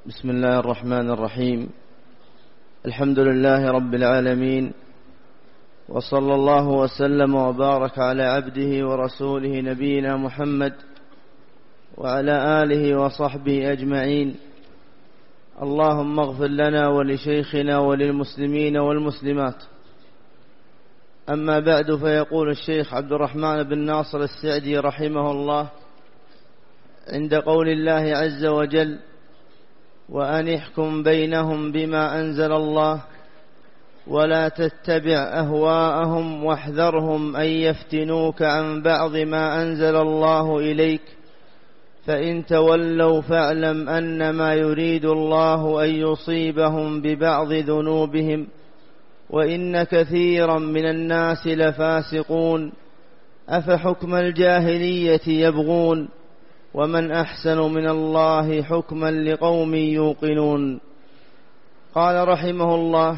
بسم الله الرحمن الرحيم. الحمد لله رب العالمين، وصلى الله وسلم وبارك على عبده ورسوله نبينا محمد وعلى آله وصحبه أجمعين. اللهم اغفر لنا ولشيخنا وللمسلمين والمسلمات. أما بعد، فيقول الشيخ عبد الرحمن بن ناصر السعدي رحمه الله عند قول الله عز وجل: وأن احكم بينهم بما أنزل الله ولا تتبع أهواءهم واحذرهم أن يفتنوك عن بعض ما أنزل الله إليك فإن تولوا فاعلم أنما يريد الله أن يصيبهم ببعض ذنوبهم وإن كثيرا من الناس لفاسقون أفحكم الجاهلية يبغون ومن أحسن من الله حكما لقوم يوقنون. قال رحمه الله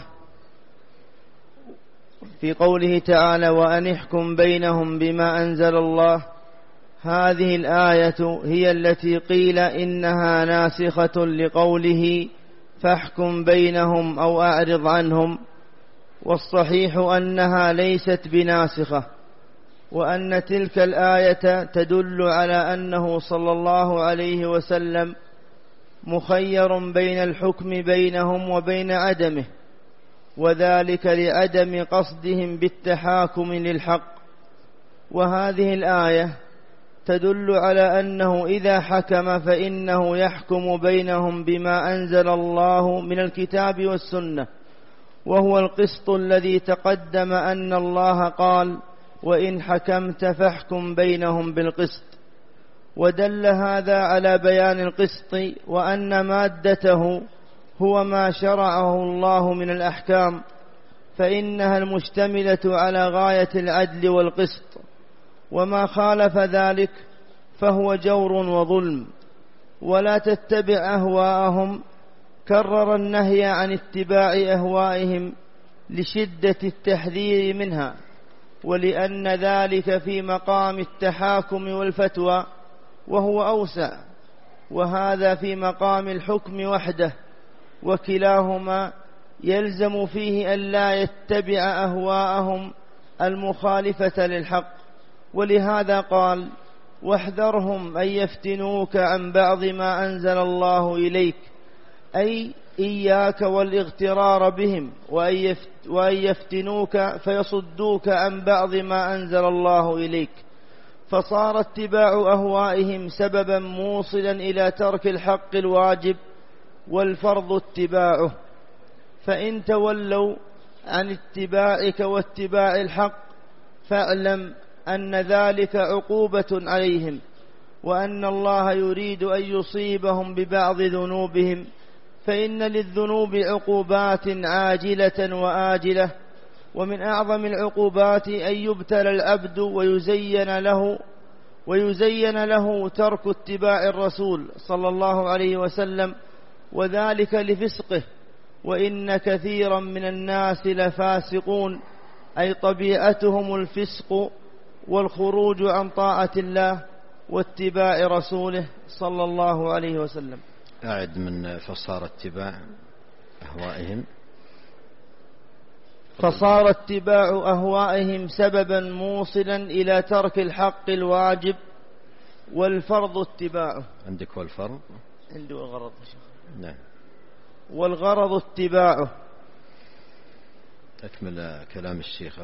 في قوله تعالى: وأن احكم بينهم بما أنزل الله، هذه الآية هي التي قيل إنها ناسخة لقوله فاحكم بينهم أو أعرض عنهم، والصحيح أنها ليست بناسخة، وأن تلك الآية تدل على أنه صلى الله عليه وسلم مخير بين الحكم بينهم وبين عدمه، وذلك لعدم قصدهم بالتحاكم للحق. وهذه الآية تدل على أنه إذا حكم فإنه يحكم بينهم بما أنزل الله من الكتاب والسنة، وهو القسط الذي تقدم أن الله قال: وإن حكمت فاحكم بينهم بالقسط. ودل هذا على بيان القسط، وأن مادته هو ما شرعه الله من الأحكام، فإنها المشتملة على غاية العدل والقسط، وما خالف ذلك فهو جور وظلم. ولا تتبع أهواءهم، كرر النهي عن اتباع أهوائهم لشدة التحذير منها، ولأن ذلك في مقام التحاكم والفتوى وهو أوسع، وهذا في مقام الحكم وحده، وكلاهما يلزم فيه أن لا يتبع أهواءهم المخالفة للحق. ولهذا قال: واحذرهم أن يفتنوك عن بعض ما أنزل الله إليك، أي إياك والاغترار بهم، وأن يفتنوك فيصدوك عن بعض ما أنزل الله إليك، فصار اتباع أهوائهم سببا موصلا إلى ترك الحق الواجب والفرض اتباعه. فإن تولوا عن اتباعك واتباع الحق فاعلم أن ذلك عقوبة عليهم، وأن الله يريد أن يصيبهم ببعض ذنوبهم، فإن للذنوب عقوبات عاجلة وآجلة، ومن أعظم العقوبات أن يبتلى العبد ويزين له ترك اتباع الرسول صلى الله عليه وسلم، وذلك لفسقه. وإن كثيرا من الناس لفاسقون، أي طبيعتهم الفسق والخروج عن طاعة الله واتباع رسوله صلى الله عليه وسلم. أعد من فصار اتباع أهوائهم سببا موصلا إلى ترك الحق الواجب والفرض اتباعه. عندك والفرض؟ عندي والغرض. نعم. والغرض اتباعه. أكمل كلام الشيخ: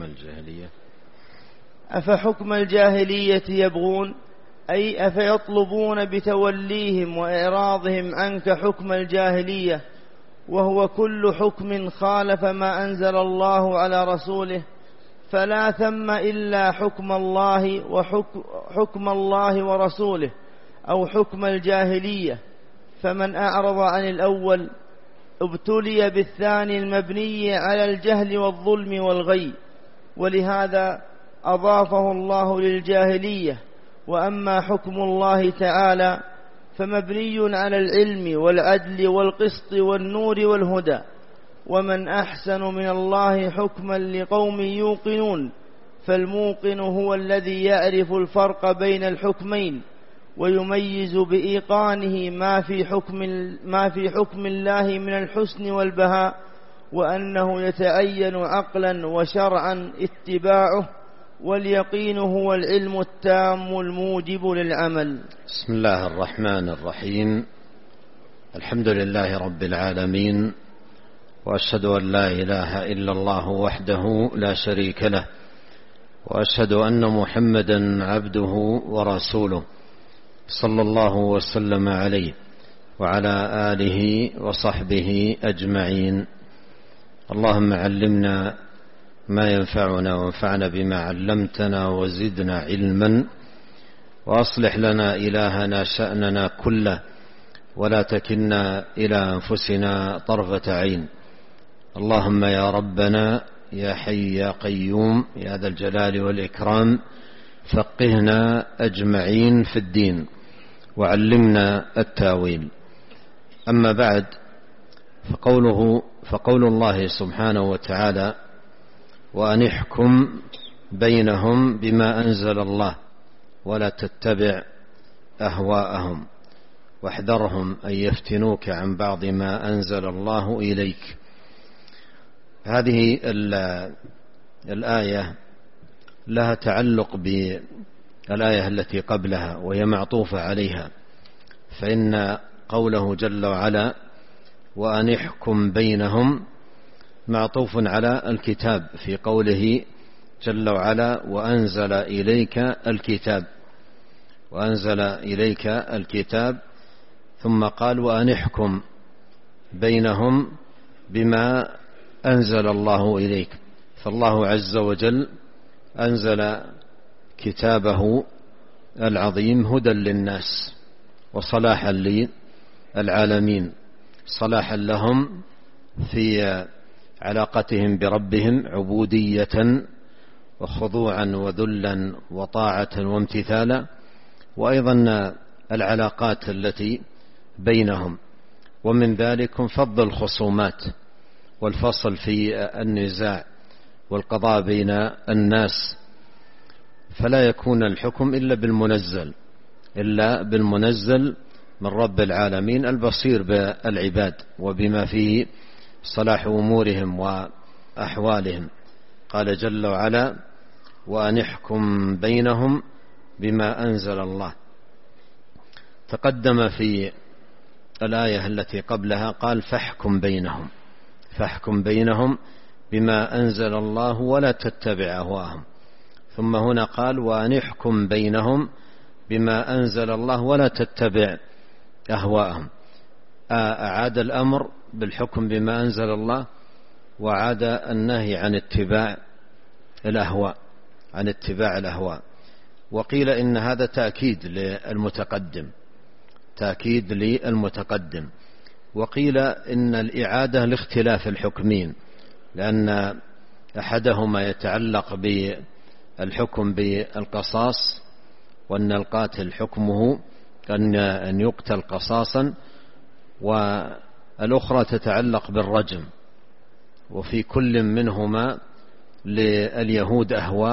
أفحكم الجاهلية يبغون، أي أفيطلبون بتوليهم وإعراضهم عنك حكم الجاهلية، وهو كل حكم خالف ما أنزل الله على رسوله، فلا ثم إلا حكم الله ورسوله، أو حكم الجاهلية. فمن أعرض عن الأول ابتلي بالثاني المبني على الجهل والظلم والغي، ولهذا أضافه الله للجاهلية. وأما حكم الله تعالى فمبني على العلم والعدل والقسط والنور والهدى، ومن أحسن من الله حكما لقوم يوقنون. فالموقن هو الذي يعرف الفرق بين الحكمين ويميز بإيقانه ما في حكم الله من الحسن والبهاء، وأنه يتعين عقلا وشرعا اتباعه، واليقين هو العلم التام الموجب للعمل. بسم الله الرحمن الرحيم. الحمد لله رب العالمين، وأشهد أن لا إله إلا الله وحده لا شريك له، وأشهد أن محمدا عبده ورسوله، صلى الله وسلم عليه وعلى آله وصحبه أجمعين. اللهم علمنا ما ينفعنا وانفعنا بما علمتنا وزدنا علما، وأصلح لنا إلهنا شأننا كله، ولا تكلنا إلى أنفسنا طرفة عين. اللهم يا ربنا يا حي يا قيوم يا ذا الجلال والإكرام، فقهنا أجمعين في الدين وعلمنا التاويل. أما بعد، فقول الله سبحانه وتعالى: وأن احكم بينهم بما أنزل الله ولا تتبع أهواءهم واحذرهم أن يفتنوك عن بعض ما أنزل الله إليك. هذه الآية لها تعلق بالآية التي قبلها، وهي معطوفة عليها، فإن قوله جل وعلا وأن احكم بينهم معطوف على الكتاب، في قوله جل وعلا وأنزل إليك الكتاب، وأنزل إليك الكتاب، ثم قال وأن احكم بينهم بما أنزل الله إليك. فالله عز وجل أنزل كتابه العظيم هدى للناس وصلاحا للعالمين، صلاحا لهم في علاقتهم بربهم، عبودية وخضوعا وذلا وطاعة وامتثالا، وأيضا العلاقات التي بينهم، ومن ذلك فض الخصومات والفصل في النزاع والقضاء بين الناس، فلا يكون الحكم إلا بالمنزل من رب العالمين البصير بالعباد وبما فيه صلاح أمورهم وأحوالهم. قال جل وعلا وأن احكم بينهم بما أنزل الله. تقدم في الآية التي قبلها قال فاحكم بينهم بما أنزل الله ولا تتبع أهواءهم، ثم هنا قال وأن احكم بينهم بما أنزل الله ولا تتبع أهواءهم. أعاد الأمر بالحكم بما أنزل الله، وعاد النهي عن اتباع الأهواء. وقيل إن هذا تأكيد للمتقدم، وقيل إن الإعادة لاختلاف الحكمين، لأن أحدهما يتعلق بالحكم بالقصاص، وأن القاتل حكمه أن يقتل قصاصا، والأخرى تتعلق بالرجم. وفي كل منهما لليهود أهواء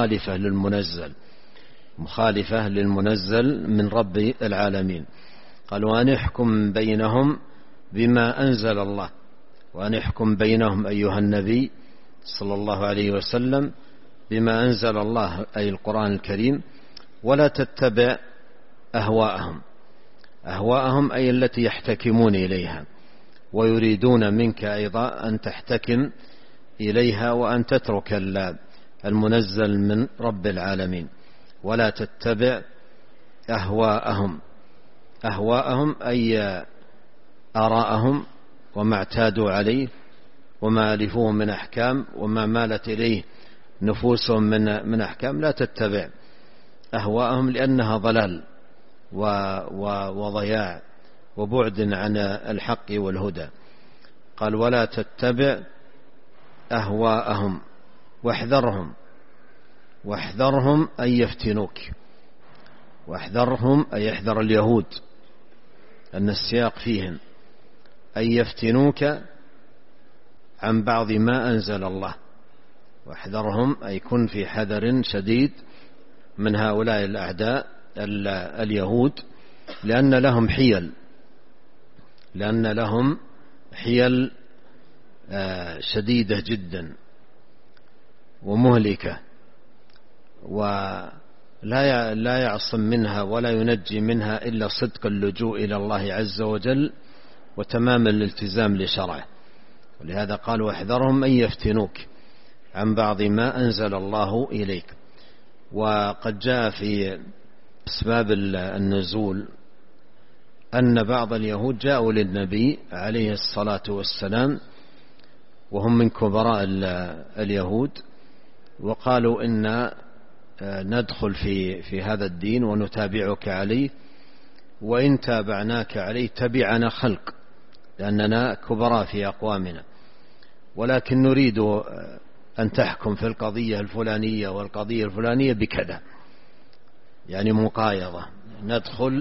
مخالفة للمنزل من رب العالمين. قال وأن احكم بينهم بما أنزل الله، وأن احكم بينهم أيها النبي صلى الله عليه وسلم بما أنزل الله، أي القرآن الكريم، ولا تتبع أهواءهم أي التي يحتكمون إليها، ويريدون منك أيضا أن تحتكم إليها وأن تترك المنزل من رب العالمين. ولا تتبع أهواءهم أي آراءهم وما اعتادوا عليه وما ألفوه من أحكام وما مالت إليه نفوسهم من أحكام. لا تتبع أهواءهم، لأنها ضلال وضياع وبعد عن الحق والهدى. قال ولا تتبع أهواءهم واحذرهم أن يفتنوك. واحذرهم أي احذر اليهود، أن السياق فيهم أن يفتنوك عن بعض ما أنزل الله. واحذرهم أي كن في حذر شديد من هؤلاء الأعداء اليهود لأن لهم حيل شديدة جدا ومهلكة، ولا يعصم منها ولا ينجي منها إلا صدق اللجوء إلى الله عز وجل وتمام الالتزام لشرعه. ولهذا قال واحذرهم أن يفتنوك عن بعض ما أنزل الله إليك. وقد جاء في أسباب النزول أن بعض اليهود جاءوا للنبي عليه الصلاة والسلام وهم من كبراء اليهود وقالوا إن ندخل في هذا الدين ونتابعك عليه، وإن تابعناك عليه تبعنا خلق لأننا كبراء في أقوامنا، ولكن نريد أن تحكم في القضية الفلانية والقضية الفلانية بكذا، يعني مقايضة. ندخل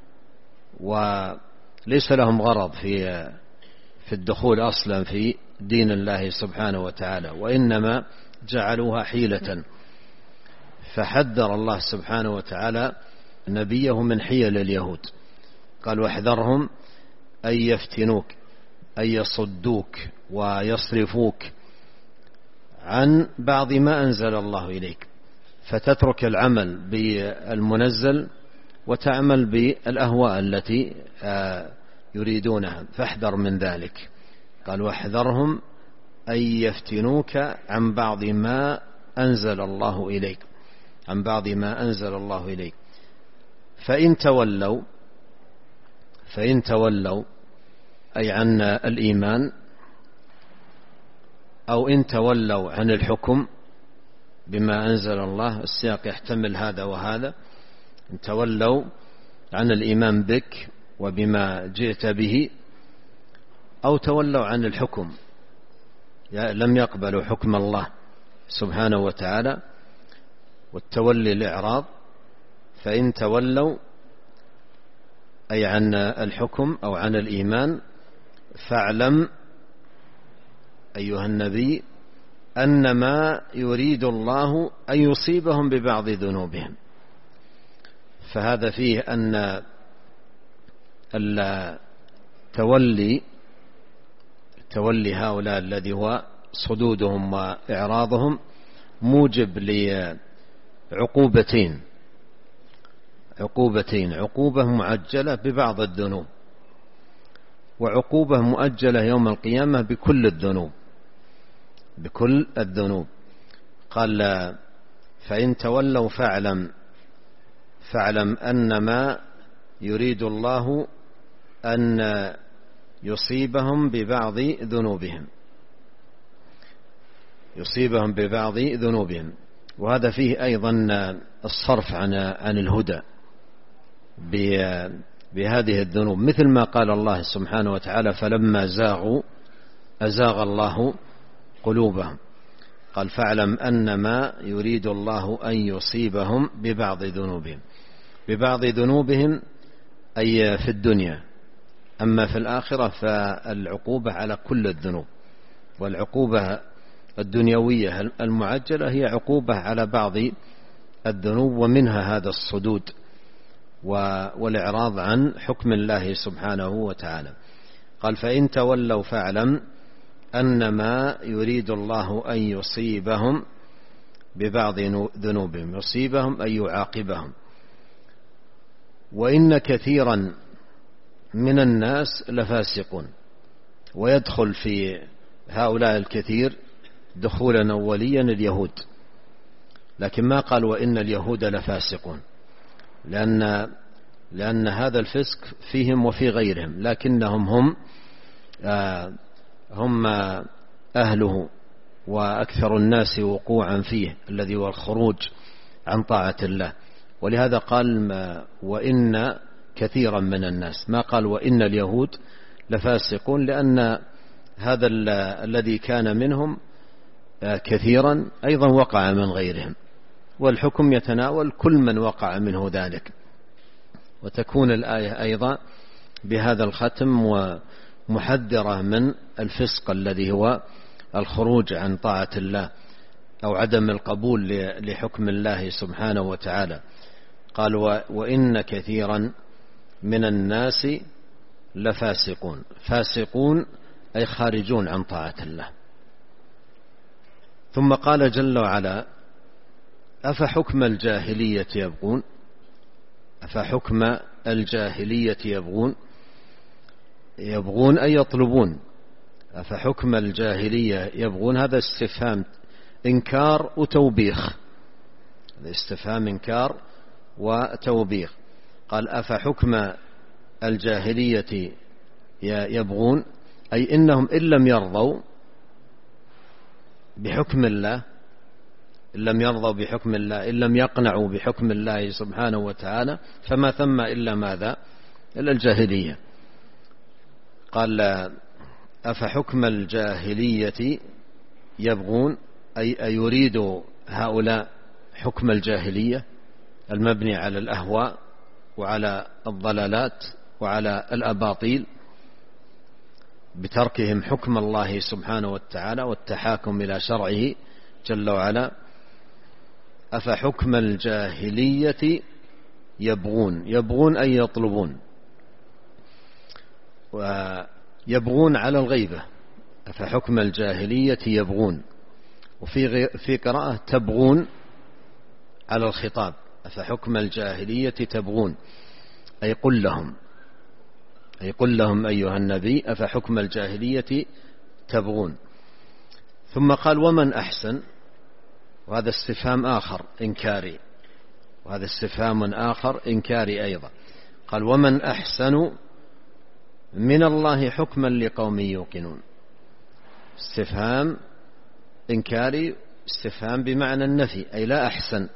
وليس لهم غرض في الدخول أصلا في دين الله سبحانه وتعالى، وإنما جعلوها حيلة. فحذر الله سبحانه وتعالى نبيه من حيل اليهود، قال واحذرهم أن يفتنوك، أن يصدوك ويصرفوك عن بعض ما أنزل الله إليك، فتترك العمل بالمنزل وتعمل بالأهواء التي يريدونها، فاحذر من ذلك. قال واحذرهم أن يفتنوك عن بعض ما أنزل الله إليك، عن بعض ما أنزل الله إليك. فإن تولوا أي عن الإيمان، أو إن تولوا عن الحكم بما أنزل الله، السياق يحتمل هذا وهذا. إن تولوا عن الإيمان بك وبما جئت به، أو تولوا عن الحكم، لم يقبلوا حكم الله سبحانه وتعالى، والتولي الإعراض. فإن تولوا أي عن الحكم أو عن الإيمان، فاعلم أيها النبي أنما يريد الله أن يصيبهم ببعض ذنوبهم. فهذا فيه أن تولي هؤلاء الذي هو صدودهم وإعراضهم موجب لعقوبتين، عقوبة معجلة ببعض الذنوب، وعقوبة مؤجلة يوم القيامة بكل الذنوب. قال فإن تولوا فاعلم أنما يريد الله أن يصيبهم ببعض ذنوبهم. وهذا فيه أيضا الصرف عن الهدى بهذه الذنوب، مثل ما قال الله سبحانه وتعالى فلما زاغوا أزاغ الله قلوبهم. قال فاعلم أنما يريد الله أن يصيبهم ببعض ذنوبهم أي في الدنيا، أما في الآخرة فالعقوبة على كل الذنوب، والعقوبة الدنيوية المعجلة هي عقوبة على بعض الذنوب، ومنها هذا الصدود والإعراض عن حكم الله سبحانه وتعالى. قال فإن تولوا فاعلم أنما يريد الله أن يصيبهم ببعض ذنوبهم، يصيبهم أي يعاقبهم. وإن كثيرا من الناس لفاسقون، ويدخل في هؤلاء الكثير دخولا أوليا اليهود، لكن ما قال وإن اليهود لفاسقون، لأن هذا الفسق فيهم وفي غيرهم، لكنهم هم أهله وأكثر الناس وقوعا فيه، الذي هو الخروج عن طاعة الله. ولهذا قال وإن كثيرا من الناس، ما قال وإن اليهود لفاسقون، لأن هذا الذي كان منهم كثيرا أيضا وقع من غيرهم، والحكم يتناول كل من وقع منه ذلك. وتكون الآية أيضا بهذا الختم ومحذرة من الفسق الذي هو الخروج عن طاعة الله أو عدم القبول لحكم الله سبحانه وتعالى. قال وإن كثيرا من الناس لفاسقون. فاسقون أي خارجون عن طاعة الله. ثم قال جل وعلا أفحكم الجاهلية يبغون. أفحكم الجاهلية يبغون. يبغون أي يطلبون. أفحكم الجاهلية يبغون، هذا استفهام إنكار وتوبيخ. هذا استفهام إنكار وتوبيخ. قال أفحكم الجاهلية يبغون، أي إنهم إن لم يرضوا بحكم الله، إن لم يرضوا بحكم الله، إن لم يقنعوا بحكم الله سبحانه وتعالى، فما ثم إلا ماذا؟ إلا الجاهلية. قال أفحكم الجاهلية يبغون، أي يريد هؤلاء حكم الجاهلية المبني على الأهواء وعلى الضلالات وعلى الأباطيل، بتركهم حكم الله سبحانه وتعالى والتحاكم إلى شرعه جل وعلا. أفحكم الجاهلية يبغون. يبغون أي يطلبون، ويبغون على الغيبة. أفحكم الجاهلية يبغون. وفي قراءة تبغون على الخطاب. أفحكم الجاهلية تبغون، أي قل لهم، أي قل لهم أيها النبي أفحكم الجاهلية تبغون. ثم قال ومن أحسن، وهذا استفهام آخر إنكاري، وهذا استفهام آخر إنكاري أيضا. قال ومن أحسن من الله حكما لقوم يوقنون. استفهام إنكاري، استفهام بمعنى النفي، أي لا أحسن،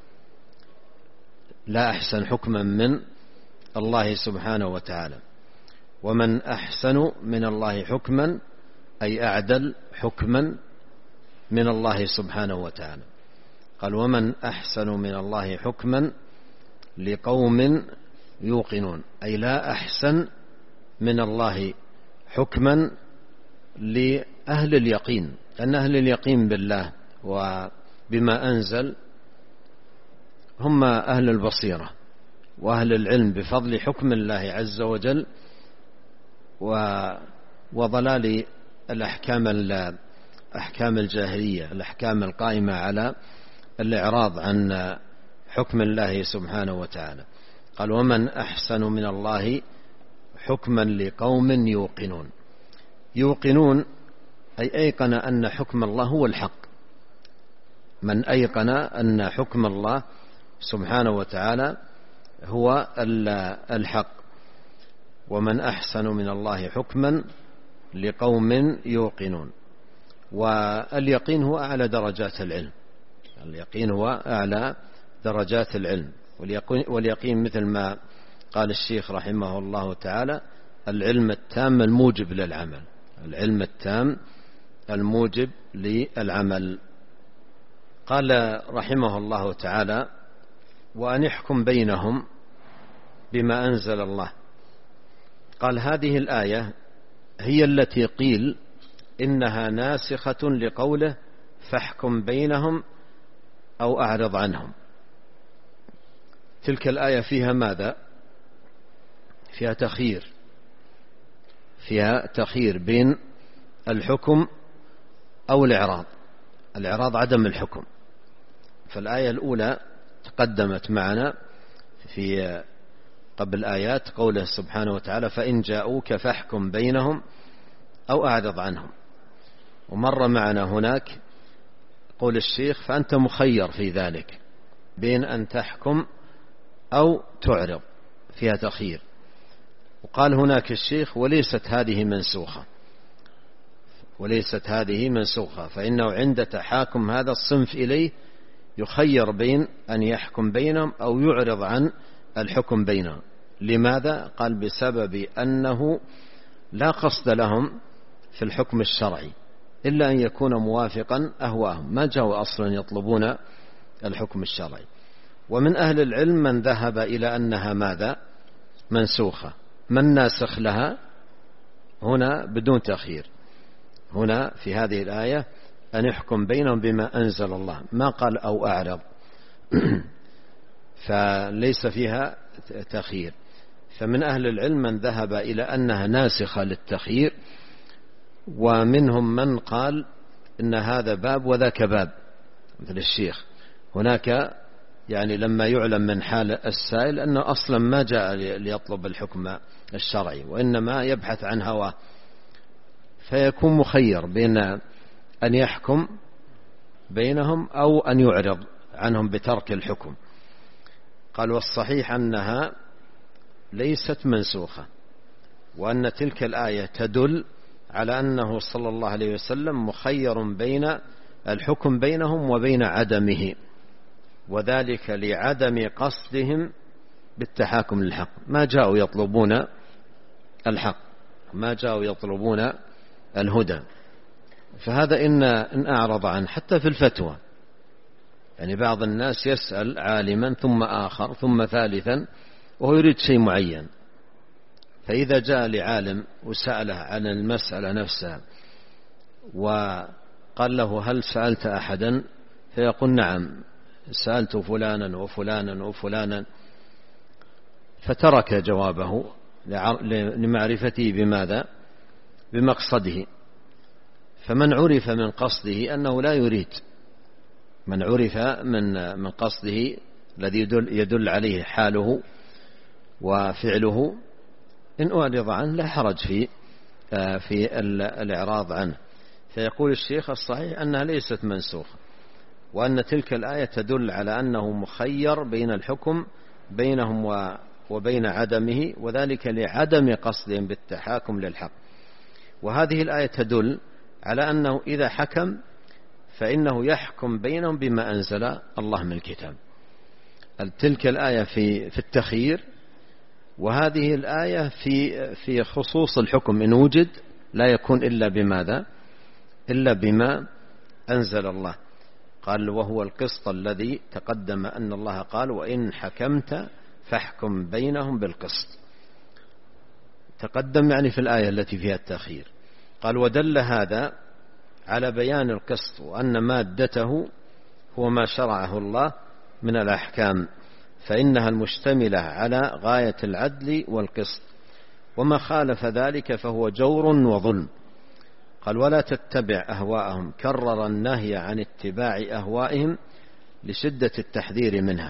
لا أحسن حكما من الله سبحانه وتعالى. ومن أحسن من الله حكما، أي أعدل حكما من الله سبحانه وتعالى. قال ومن أحسن من الله حكما لقوم يوقنون، أي لا أحسن من الله حكما لأهل اليقين، أن أهل اليقين بالله وبما أنزل هم أهل البصيرة وأهل العلم بفضل حكم الله عز وجل وضلال أحكام الجاهلية، الأحكام القائمة على الإعراض عن حكم الله سبحانه وتعالى. قال ومن أحسن من الله حكما لقوم يوقنون. يوقنون أي أيقن أن حكم الله هو الحق. من أيقن أن حكم الله سبحانه وتعالى هو الحق. ومن أحسن من الله حكما لقوم يوقنون. واليقين هو أعلى درجات العلم. اليقين هو أعلى درجات العلم. واليقين مثل ما قال الشيخ رحمه الله تعالى العلم التام الموجب للعمل. العلم التام الموجب للعمل. قال رحمه الله تعالى وأن يحكم بينهم بما أنزل الله. قال هذه الآية هي التي قيل إنها ناسخة لقوله فاحكم بينهم أو أعرض عنهم. تلك الآية فيها ماذا؟ فيها تخيير، فيها تخيير بين الحكم أو الإعراض. الإعراض عدم الحكم. فالآية الأولى تقدمت معنا في قبل آيات قوله سبحانه وتعالى فإن جاءوك فاحكم بينهم أو أعرض عنهم. ومر معنا هناك قول الشيخ فأنت مخير في ذلك بين أن تحكم أو تعرض، فيها تخيير. وقال هناك الشيخ وليست هذه منسوخة، وليست هذه منسوخة، فإنه عند تحاكم هذا الصنف إليه يخير بين أن يحكم بينهم أو يعرض عن الحكم بينهم. لماذا؟ قال بسبب أنه لا قصد لهم في الحكم الشرعي إلا أن يكون موافقا أهواهم، ما جاءوا أصلا يطلبون الحكم الشرعي. ومن أهل العلم من ذهب إلى أنها ماذا؟ منسوخة. من ناسخ لها هنا بدون تأخير. هنا في هذه الآية أن يحكم بينهم بما أنزل الله، ما قال أو أعرض. فليس فيها تخيير. فمن أهل العلم من ذهب إلى أنها ناسخة للتخيير، ومنهم من قال إن هذا باب وذاك باب، مثل الشيخ. هناك يعني لما يعلم من حال السائل أنه أصلا ما جاء ليطلب الحكم الشرعي، وإنما يبحث عن هواه، فيكون مخير بين أن يحكم بينهم أو أن يعرض عنهم بترك الحكم. قال والصحيح أنها ليست منسوخة، وأن تلك الآية تدل على أنه صلى الله عليه وسلم مخير بين الحكم بينهم وبين عدمه، وذلك لعدم قصدهم بالتحاكم للحق، ما جاءوا يطلبون الحق، ما جاءوا يطلبون الهدى. فهذا إن أعرض عنه حتى في الفتوى، يعني بعض الناس يسأل عالما ثم آخر ثم ثالثا وهو يريد شيء معين، فإذا جاء لعالم وسأله عن المسألة نفسها وقال له هل سألت أحدا، فيقول نعم سألت فلانا وفلانا وفلانا، فترك جوابه لمعرفته بماذا؟ بمقصده. فمن عرف من قصده أنه لا يريد، من عرف من قصده الذي يدل عليه حاله وفعله، إن أعرض عنه لا حرج في الإعراض عنه. فيقول الشيخ الصحيح أنها ليست منسوخة، وأن تلك الآية تدل على أنه مخير بين الحكم بينهم وبين عدمه، وذلك لعدم قصدهم بالتحاكم للحق. وهذه الآية تدل على أنه إذا حكم فإنه يحكم بينهم بما أنزل الله من الكتاب. تلك الآية في التخيير، وهذه الآية في خصوص الحكم، إن وجد لا يكون إلا بماذا؟ إلا بما أنزل الله. قال وهو القسط الذي تقدم أن الله قال وإن حكمت فاحكم بينهم بالقسط، تقدم يعني في الآية التي فيها التأخير. قال ودل هذا على بيان القسط، وأن مادته هو ما شرعه الله من الأحكام، فإنها المشتملة على غاية العدل والقسط، وما خالف ذلك فهو جور وظلم. قال ولا تتبع أهواءهم، كرر النهي عن اتباع أهوائهم لشدة التحذير منها،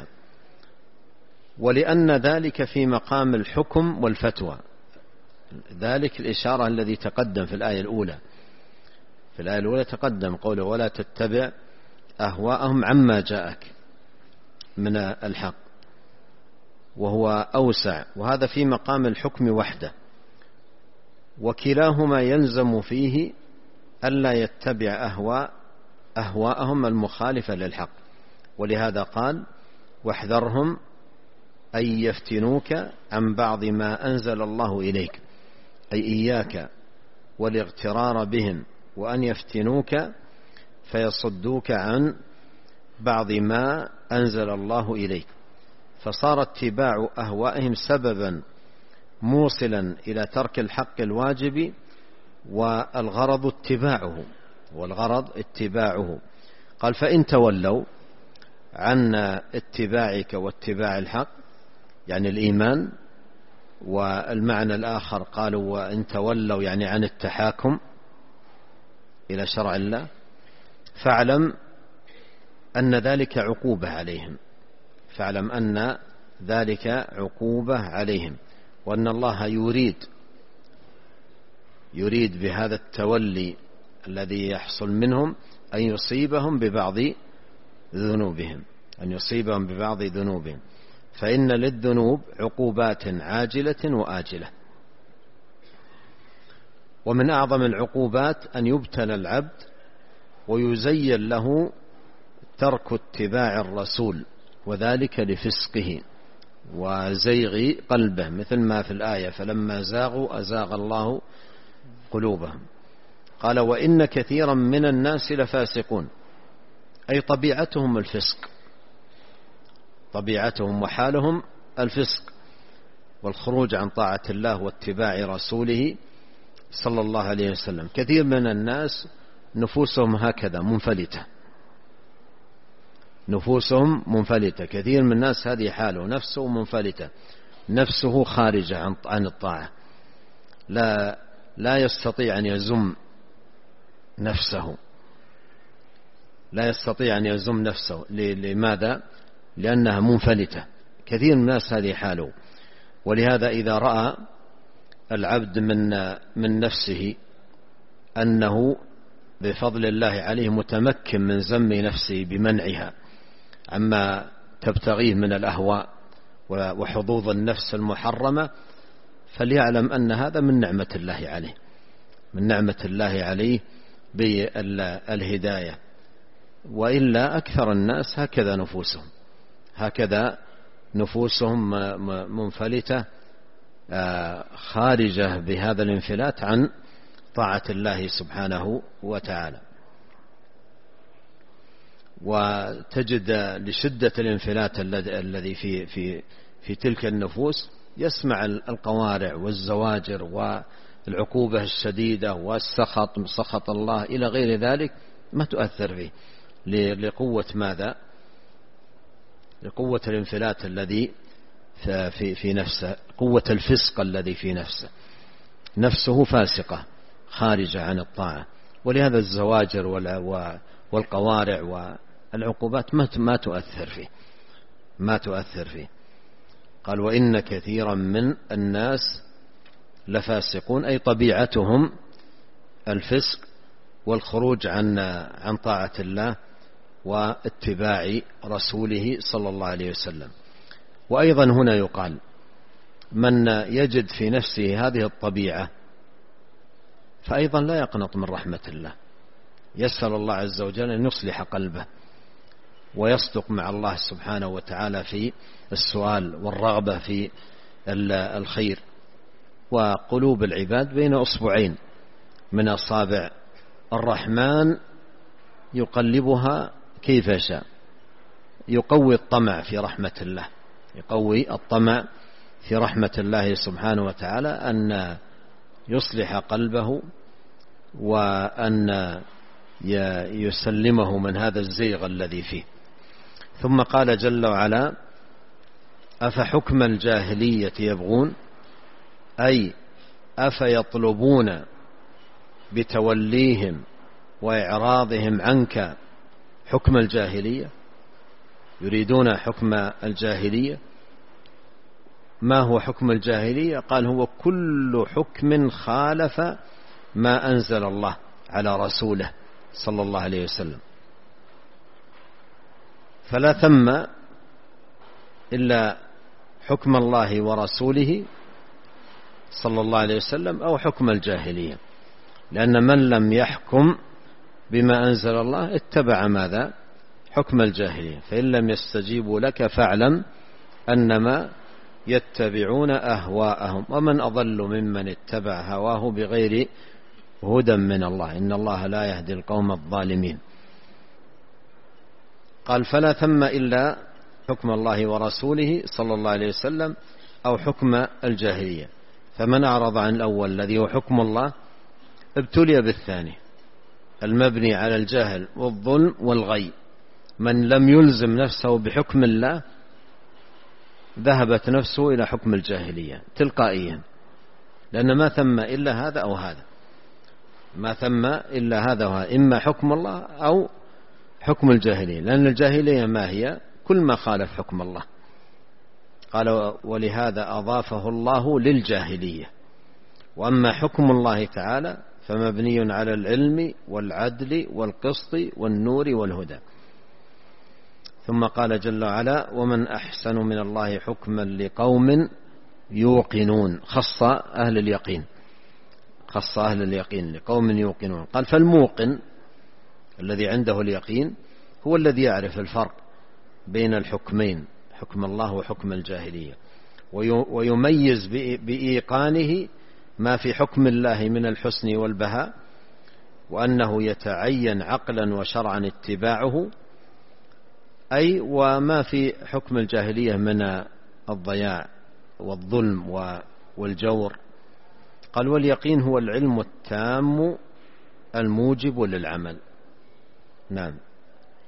ولأن ذلك في مقام الحكم والفتوى. ذلك الإشارة الذي تقدم في الآية الأولى، في الآية الأولى تقدم قوله ولا تتبع أهواءهم عما جاءك من الحق، وهو أوسع، وهذا في مقام الحكم وحده، وكلاهما يلزم فيه ألا يتبع أهواءهم المخالفة للحق. ولهذا قال واحذرهم أن يفتنوك عن بعض ما أنزل الله إليك، أي إياك والاغترار بهم، وأن يفتنوك فيصدوك عن بعض ما أنزل الله إليك. فصار اتباع أهوائهم سببا موصلا إلى ترك الحق الواجب، والغرض اتباعه. قال فإن تولوا عن اتباعك واتباع الحق، يعني الإيمان. والمعنى الآخر قالوا وإن تولوا يعني عن التحاكم إلى شرع الله، فاعلم أن ذلك عقوبة عليهم، فاعلم أن ذلك عقوبة عليهم، وأن الله يريد بهذا التولي الذي يحصل منهم أن يصيبهم ببعض ذنوبهم، فإن للذنوب عقوبات عاجلة وآجلة. ومن أعظم العقوبات أن يبتلى العبد ويزين له ترك اتباع الرسول، وذلك لفسقه وزيغ قلبه، مثل ما في الآية فلما زاغوا أزاغ الله قلوبهم. قال وإن كثيرا من الناس لفاسقون، أي طبيعتهم الفسق، طبيعتهم وحالهم الفسق والخروج عن طاعة الله واتباع رسوله صلى الله عليه وسلم. كثير من الناس نفوسهم هكذا منفلتة، نفوسهم منفلتة. كثير من الناس هذه حاله، نفسه منفلتة، نفسه خارجة عن الطاعة، لا يستطيع أن يزم نفسه، لا يستطيع أن يزم نفسه. لماذا؟ لأنها منفلتة. كثير من الناس هذه حاله. ولهذا إذا رأى العبد من نفسه أنه بفضل الله عليه متمكن من زم نفسه بمنعها عما تبتغيه من الأهواء وحظوظ النفس المحرمة، فليعلم أن هذا من نعمة الله عليه، من نعمة الله عليه بالهداية. وإلا أكثر الناس هكذا نفوسهم منفلتة خارجة بهذا الانفلات عن طاعة الله سبحانه وتعالى. وتجد لشدة الانفلات الذي في تلك النفوس يسمع القوارع والزواجر والعقوبة الشديدة والسخط، سخط الله إلى غير ذلك، ما تؤثر فيه. لقوة ماذا؟ لقوة الانفلات الذي في نفسه، قوة الفسق الذي في نفسه، نفسه فاسقة خارجة عن الطاعة. ولهذا الزواجر والقوارع والعقوبات ما تؤثر فيه. قال وإن كثيرا من الناس لفاسقون، أي طبيعتهم الفسق والخروج عن طاعة الله واتباع رسوله صلى الله عليه وسلم. وأيضا هنا يقال من يجد في نفسه هذه الطبيعة فأيضا لا يقنط من رحمة الله، يسأل الله عز وجل أن يصلح قلبه ويصدق مع الله سبحانه وتعالى في السؤال والرغبة في الخير. وقلوب العباد بين أصبعين من أصابع الرحمن يقلبها كيف يشاء. يقوي الطمع في رحمة الله، يقوي الطمع في رحمة الله سبحانه وتعالى أن يصلح قلبه وأن يسلمه من هذا الزيغ الذي فيه. ثم قال جل وعلا أفحكم الجاهلية يبغون، أي أفيطلبون بتوليهم وإعراضهم عنك حكم الجاهلية، يريدون حكم الجاهلية. ما هو حكم الجاهلية؟ قال هو كل حكم خالف ما أنزل الله على رسوله صلى الله عليه وسلم، فلا ثم إلا حكم الله ورسوله صلى الله عليه وسلم أو حكم الجاهلية. لأن من لم يحكم بما أنزل الله اتبع ماذا؟ حكم الجاهلية. فإن لم يستجيبوا لك فاعلم أنما يتبعون أهواءهم ومن أضل ممن اتبع هواه بغير هدى من الله إن الله لا يهدي القوم الظالمين. قال فلا ثم إلا حكم الله ورسوله صلى الله عليه وسلم أو حكم الجاهلية. فمن أعرض عن الأول الذي هو حكم الله ابتلي بالثاني المبني على الجهل والظلم والغي. من لم يلزم نفسه بحكم الله ذهبت نفسه إلى حكم الجاهلية تلقائيا، لأن ما ثم إلا هذا أو هذا، ما ثم إلا هذا وهذا، إما حكم الله أو حكم الجاهلية. لأن الجاهلية ما هي؟ كل ما خالف حكم الله. قال ولهذا أضافه الله للجاهلية. وأما حكم الله تعالى فمبني على العلم والعدل والقسط والنور والهدى. ثم قال جل وعلا ومن أحسن من الله حكما لقوم يوقنون. خص أهل اليقين، خص أهل اليقين لقوم يوقنون. قال فالموقن الذي عنده اليقين هو الذي يعرف الفرق بين الحكمين، حكم الله وحكم الجاهلية، ويميز بإيقانه ما في حكم الله من الحسن والبهاء، وأنه يتعين عقلا وشرعا اتباعه، أي وما في حكم الجاهلية من الضياع والظلم والجور. قال واليقين هو العلم التام الموجب للعمل. نعم.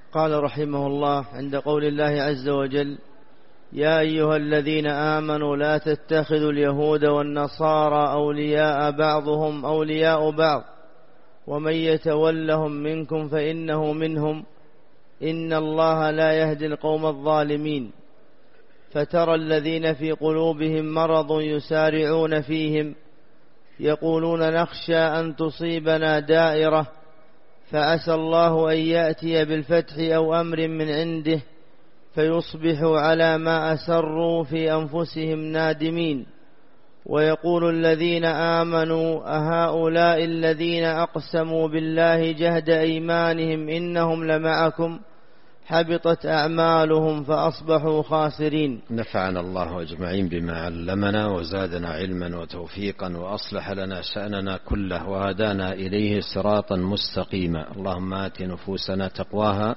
قال رحمه الله عند قول الله عز وجل: يا أيها الذين آمنوا لا تتخذوا اليهود والنصارى أولياء بعضهم أولياء بعض ومن يتولهم منكم فإنه منهم إن الله لا يهدي القوم الظالمين. فترى الذين في قلوبهم مرض يسارعون فيهم يقولون نخشى أن تصيبنا دائرة فعسى الله أن يأتي بالفتح أو أمر من عنده فيصبحوا على ما أسروا في أنفسهم نادمين. ويقول الذين آمنوا أهؤلاء الذين أقسموا بالله جهد أيمانهم إنهم لمعكم حبطت أعمالهم فأصبحوا خاسرين. نفعنا الله أجمعين بما علمنا وزادنا علما وتوفيقا وأصلح لنا شأننا كله وهدانا إليه صراطا مستقيما. اللهم آت نفوسنا تقواها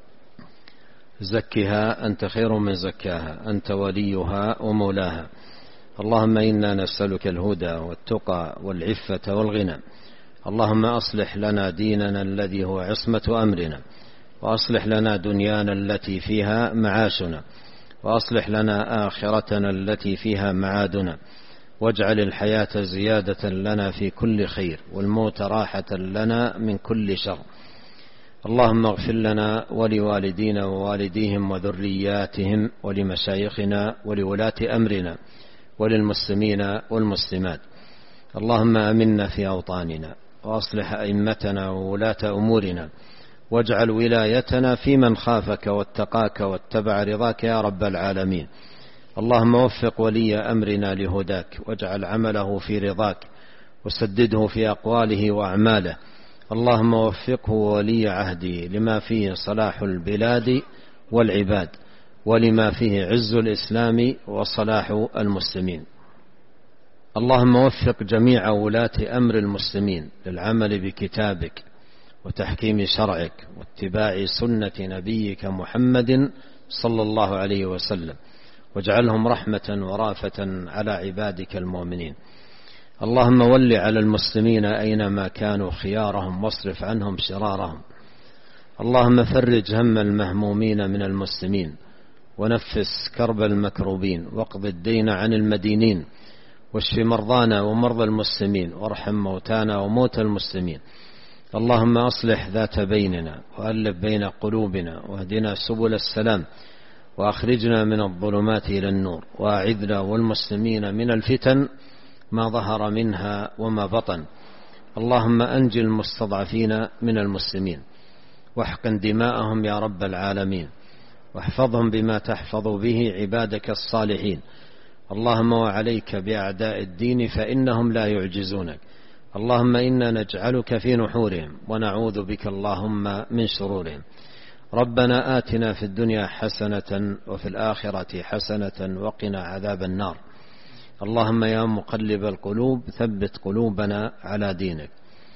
زكها أنت خير من زكاها أنت وليها ومولاها. اللهم إنا نسألك الهدى والتقى والعفة والغنى. اللهم أصلح لنا ديننا الذي هو عصمة أمرنا وأصلح لنا دنيانا التي فيها معاشنا وأصلح لنا آخرتنا التي فيها معادنا واجعل الحياة زيادة لنا في كل خير والموت راحة لنا من كل شر. اللهم اغفر لنا ولوالدينا ووالديهم وذرياتهم ولمشايخنا ولولاة أمرنا وللمسلمين والمسلمات. اللهم آمنا في أوطاننا وأصلح أئمتنا وولاة أمورنا واجعل ولايتنا في من خافك واتقاك واتبع رضاك يا رب العالمين. اللهم وفق ولي أمرنا لهداك واجعل عمله في رضاك وسدده في أقواله وأعماله. اللهم وفقه ولي عهده لما فيه صلاح البلاد والعباد ولما فيه عز الإسلام وصلاح المسلمين. اللهم وفق جميع ولاة أمر المسلمين للعمل بكتابك وتحكيم شرعك واتباع سنة نبيك محمد صلى الله عليه وسلم واجعلهم رحمة ورافة على عبادك المؤمنين. اللهم ول على المسلمين أينما كانوا خيارهم واصرف عنهم شرارهم. اللهم فرج هم المهمومين من المسلمين ونفس كرب المكروبين واقض الدين عن المدينين واشف مرضانا ومرضى المسلمين وارحم موتانا وموتى المسلمين. اللهم أصلح ذات بيننا وألف بين قلوبنا واهدنا سبل السلام وأخرجنا من الظلمات إلى النور وأعذنا والمسلمين من الفتن ما ظهر منها وما بطن. اللهم أنجِ المستضعفين من المسلمين واحقن دماءهم يا رب العالمين واحفظهم بما تحفظ به عبادك الصالحين. اللهم وعليك بأعداء الدين فإنهم لا يعجزونك. اللهم إنا نجعلك في نحورهم ونعوذ بك اللهم من شرورهم. ربنا آتنا في الدنيا حسنة وفي الآخرة حسنة وقنا عذاب النار. اللهم يا مقلب القلوب ثبت قلوبنا على دينك.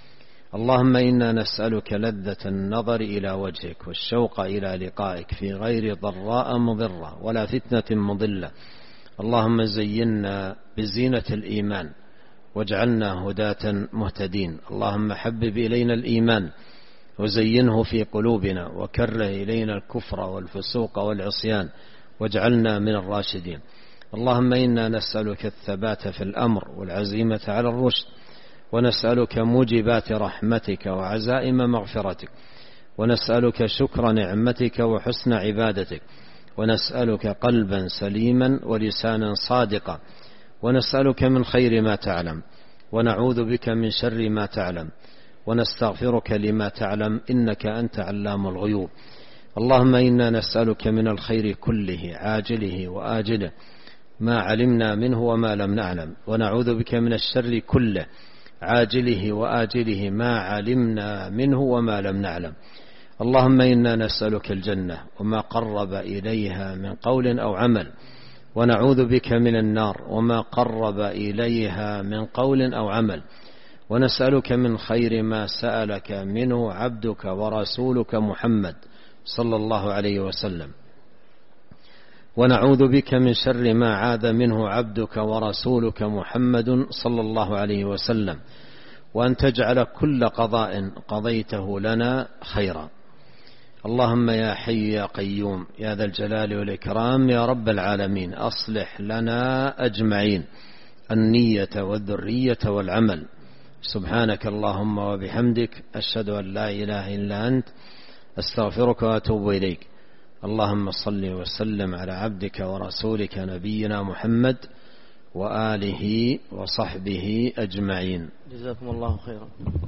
اللهم إنا نسألك لذة النظر إلى وجهك والشوق إلى لقائك في غير ضراء مضرة ولا فتنة مضلة. اللهم زينا بزينة الإيمان واجعلنا هداة مهتدين. اللهم حبب إلينا الإيمان وزينه في قلوبنا وكره إلينا الكفر والفسوق والعصيان واجعلنا من الراشدين. اللهم إنا نسألك الثبات في الأمر والعزيمة على الرشد ونسألك موجبات رحمتك وعزائم مغفرتك ونسألك شكر نعمتك وحسن عبادتك ونسألك قلبا سليما ولسانا صادقا ونسألك من خير ما تعلم ونعوذ بك من شر ما تعلم ونستغفرك لما تعلم إنك أنت علام الغيوب. اللهم إنا نسألك من الخير كله عاجله وآجله ما علمنا منه وما لم نعلم ونعوذ بك من الشر كله عاجله وآجله ما علمنا منه وما لم نعلم. اللهم إنا نسألك الجنة وما قرب إليها من قول أو عمل ونعوذ بك من النار وما قرب إليها من قول أو عمل ونسألك من خير ما سألك منه عبدك ورسولك محمد صلى الله عليه وسلم ونعوذ بك من شر ما عاذ منه عبدك ورسولك محمد صلى الله عليه وسلم وأن تجعل كل قضاء قضيته لنا خيرا. اللهم يا حي يا قيوم يا ذا الجلال والإكرام يا رب العالمين أصلح لنا أجمعين النية والذرية والعمل. سبحانك اللهم وبحمدك أشهد أن لا إله إلا أنت أستغفرك وأتوب إليك. اللهم صل وسلم على عبدك ورسولك نبينا محمد وآله وصحبه أجمعين. جزاكم الله خيرا.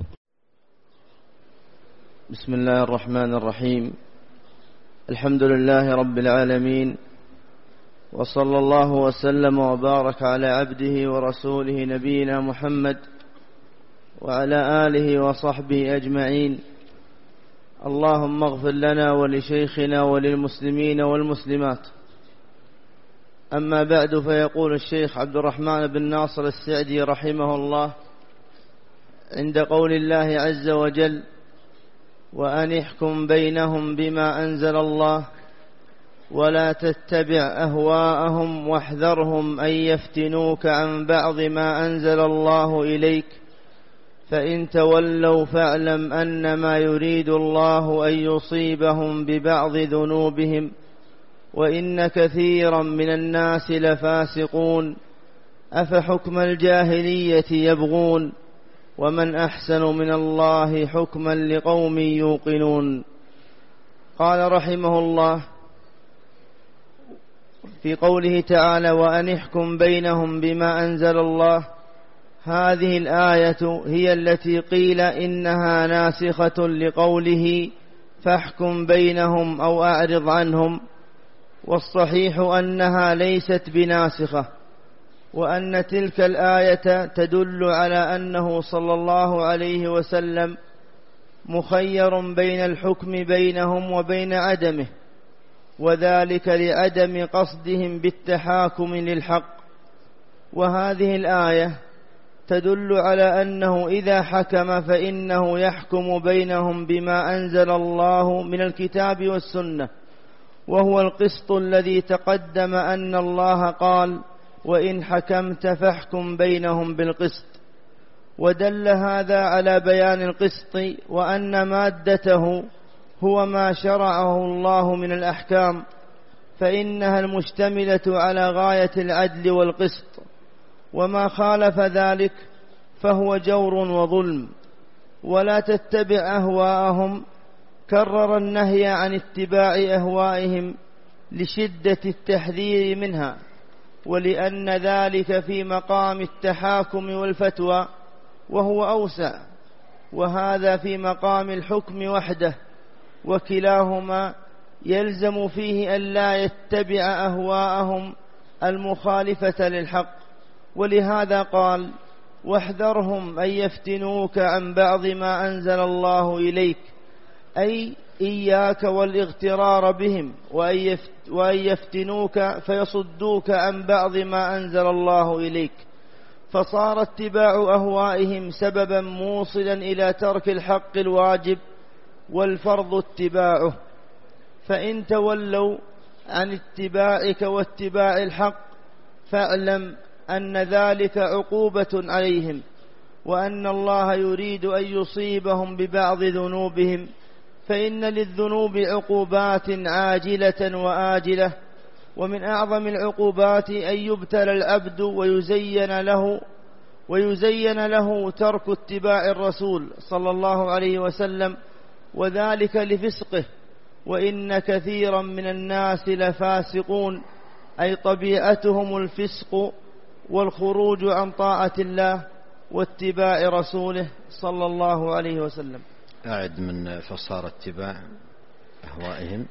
بسم الله الرحمن الرحيم. الحمد لله رب العالمين، وصلى الله وسلم وبارك على عبده ورسوله نبينا محمد وعلى آله وصحبه أجمعين. اللهم اغفر لنا ولشيخنا وللمسلمين والمسلمات. أما بعد، فيقول الشيخ عبد الرحمن بن ناصر السعدي رحمه الله عند قول الله عز وجل: وأن احكم بينهم بما أنزل الله ولا تتبع أهواءهم واحذرهم أن يفتنوك عن بعض ما أنزل الله إليك فإن تولوا فاعلم أنما يريد الله أن يصيبهم ببعض ذنوبهم وإن كثيرا من الناس لفاسقون أفحكم الجاهلية يبغون ومن أحسن من الله حكما لقوم يوقنون. قال رحمه الله في قوله تعالى: وأن احكم بينهم بما أنزل الله، هذه الآية هي التي قيل إنها ناسخة لقوله فاحكم بينهم أو أعرض عنهم، والصحيح أنها ليست بناسخة، وأن تلك الآية تدل على أنه صلى الله عليه وسلم مخير بين الحكم بينهم وبين عدمه، وذلك لعدم قصدهم بالتحاكم للحق. وهذه الآية تدل على أنه إذا حكم فإنه يحكم بينهم بما أنزل الله من الكتاب والسنة، وهو القسط الذي تقدم أن الله قال: وإن حكمت فاحكم بينهم بالقسط. ودل هذا على بيان القسط، وأن مادته هو ما شرعه الله من الأحكام، فإنها المشتملة على غاية العدل والقسط، وما خالف ذلك فهو جور وظلم. ولا تتبع أهواءهم، كرر النهي عن اتباع أهوائهم لشدة التحذير منها، ولأن ذلك في مقام التحاكم والفتوى وهو أوسع، وهذا في مقام الحكم وحده، وكلاهما يلزم فيه أن لا يتبع أهواءهم المخالفة للحق. ولهذا قال: واحذرهم أن يفتنوك عن بعض ما أنزل الله إليك، أي إياك والاغترار بهم، وأن يفتنوك فيصدوك عن بعض ما أنزل الله إليك، فصار اتباع أهوائهم سببا موصلا إلى ترك الحق الواجب والفرض اتباعه. فإن تولوا عن اتباعك واتباع الحق فاعلم أن ذلك عقوبة عليهم، وأن الله يريد أن يصيبهم ببعض ذنوبهم، فإن للذنوب عقوبات عاجلة وآجلة، ومن أعظم العقوبات أن يبتلى العبد ويزين له ترك اتباع الرسول صلى الله عليه وسلم، وذلك لفسقه. وإن كثيرا من الناس لفاسقون، أي طبيعتهم الفسق والخروج عن طاعة الله واتباع رسوله صلى الله عليه وسلم. أعد من فصار اتباع أهوائهم.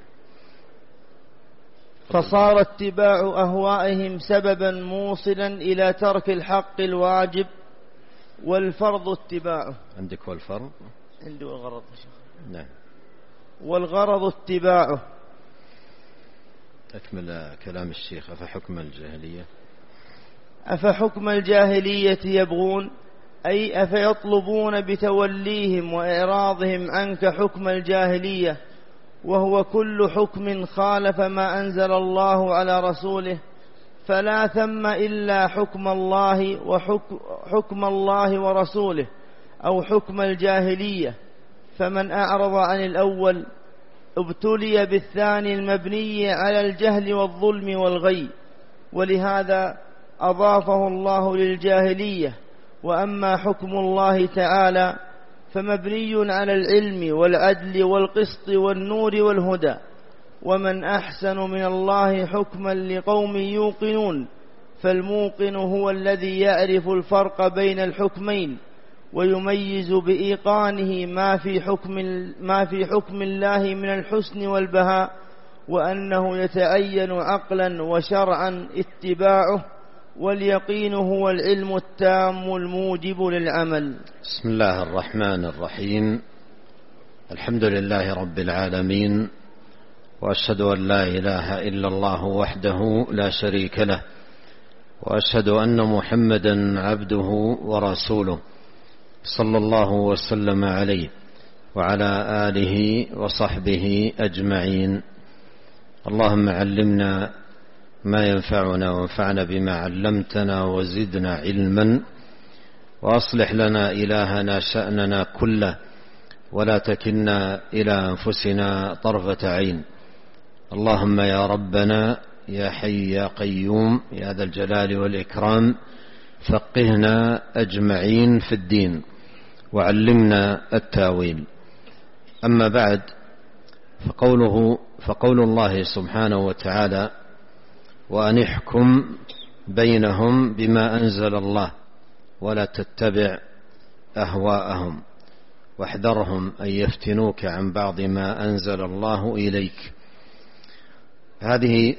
فصار اتباع أهوائهم سببا موصلا إلى ترك الحق الواجب والفرض اتباعه. عندك والفرض؟ عندي والغرض. نعم. والغرض اتباعه. أكمل كلام الشيخ: أفحكم الجاهلية أفحكم الجاهلية يبغون، أي أفيطلبون بتوليهم وإعراضهم عنك حكم الجاهلية، وهو كل حكم خالف ما أنزل الله على رسوله، فلا ثم إلا حكم الله وحكم الله ورسوله، أو حكم الجاهلية. فمن أعرض عن الأول ابتلي بالثاني المبني على الجهل والظلم والغي، ولهذا أضافه الله للجاهلية. وأما حكم الله تعالى فمبني على العلم والعدل والقسط والنور والهدى، ومن أحسن من الله حكما لقوم يوقنون. فالموقن هو الذي يعرف الفرق بين الحكمين ويميز بإيقانه ما في حكم الله من الحسن والبهاء، وأنه يتعين عقلا وشرعا اتباعه، واليقين هو العلم التام الموجب للعمل. بسم الله الرحمن الرحيم. الحمد لله رب العالمين، وأشهد أن لا إله إلا الله وحده لا شريك له، وأشهد أن محمدا عبده ورسوله، صلى الله وسلم عليه وعلى آله وصحبه أجمعين. اللهم علمنا ما ينفعنا وانفعنا بما علمتنا وزدنا علما، وأصلح لنا إلهنا شأننا كله، ولا تكلنا إلى أنفسنا طرفة عين. اللهم يا ربنا يا حي يا قيوم يا ذا الجلال والإكرام، فقهنا أجمعين في الدين وعلمنا التاويل. أما بعد، فقول الله سبحانه وتعالى: وأن احكم بينهم بما أنزل الله ولا تتبع أهواءهم واحذرهم أن يفتنوك عن بعض ما أنزل الله إليك. هذه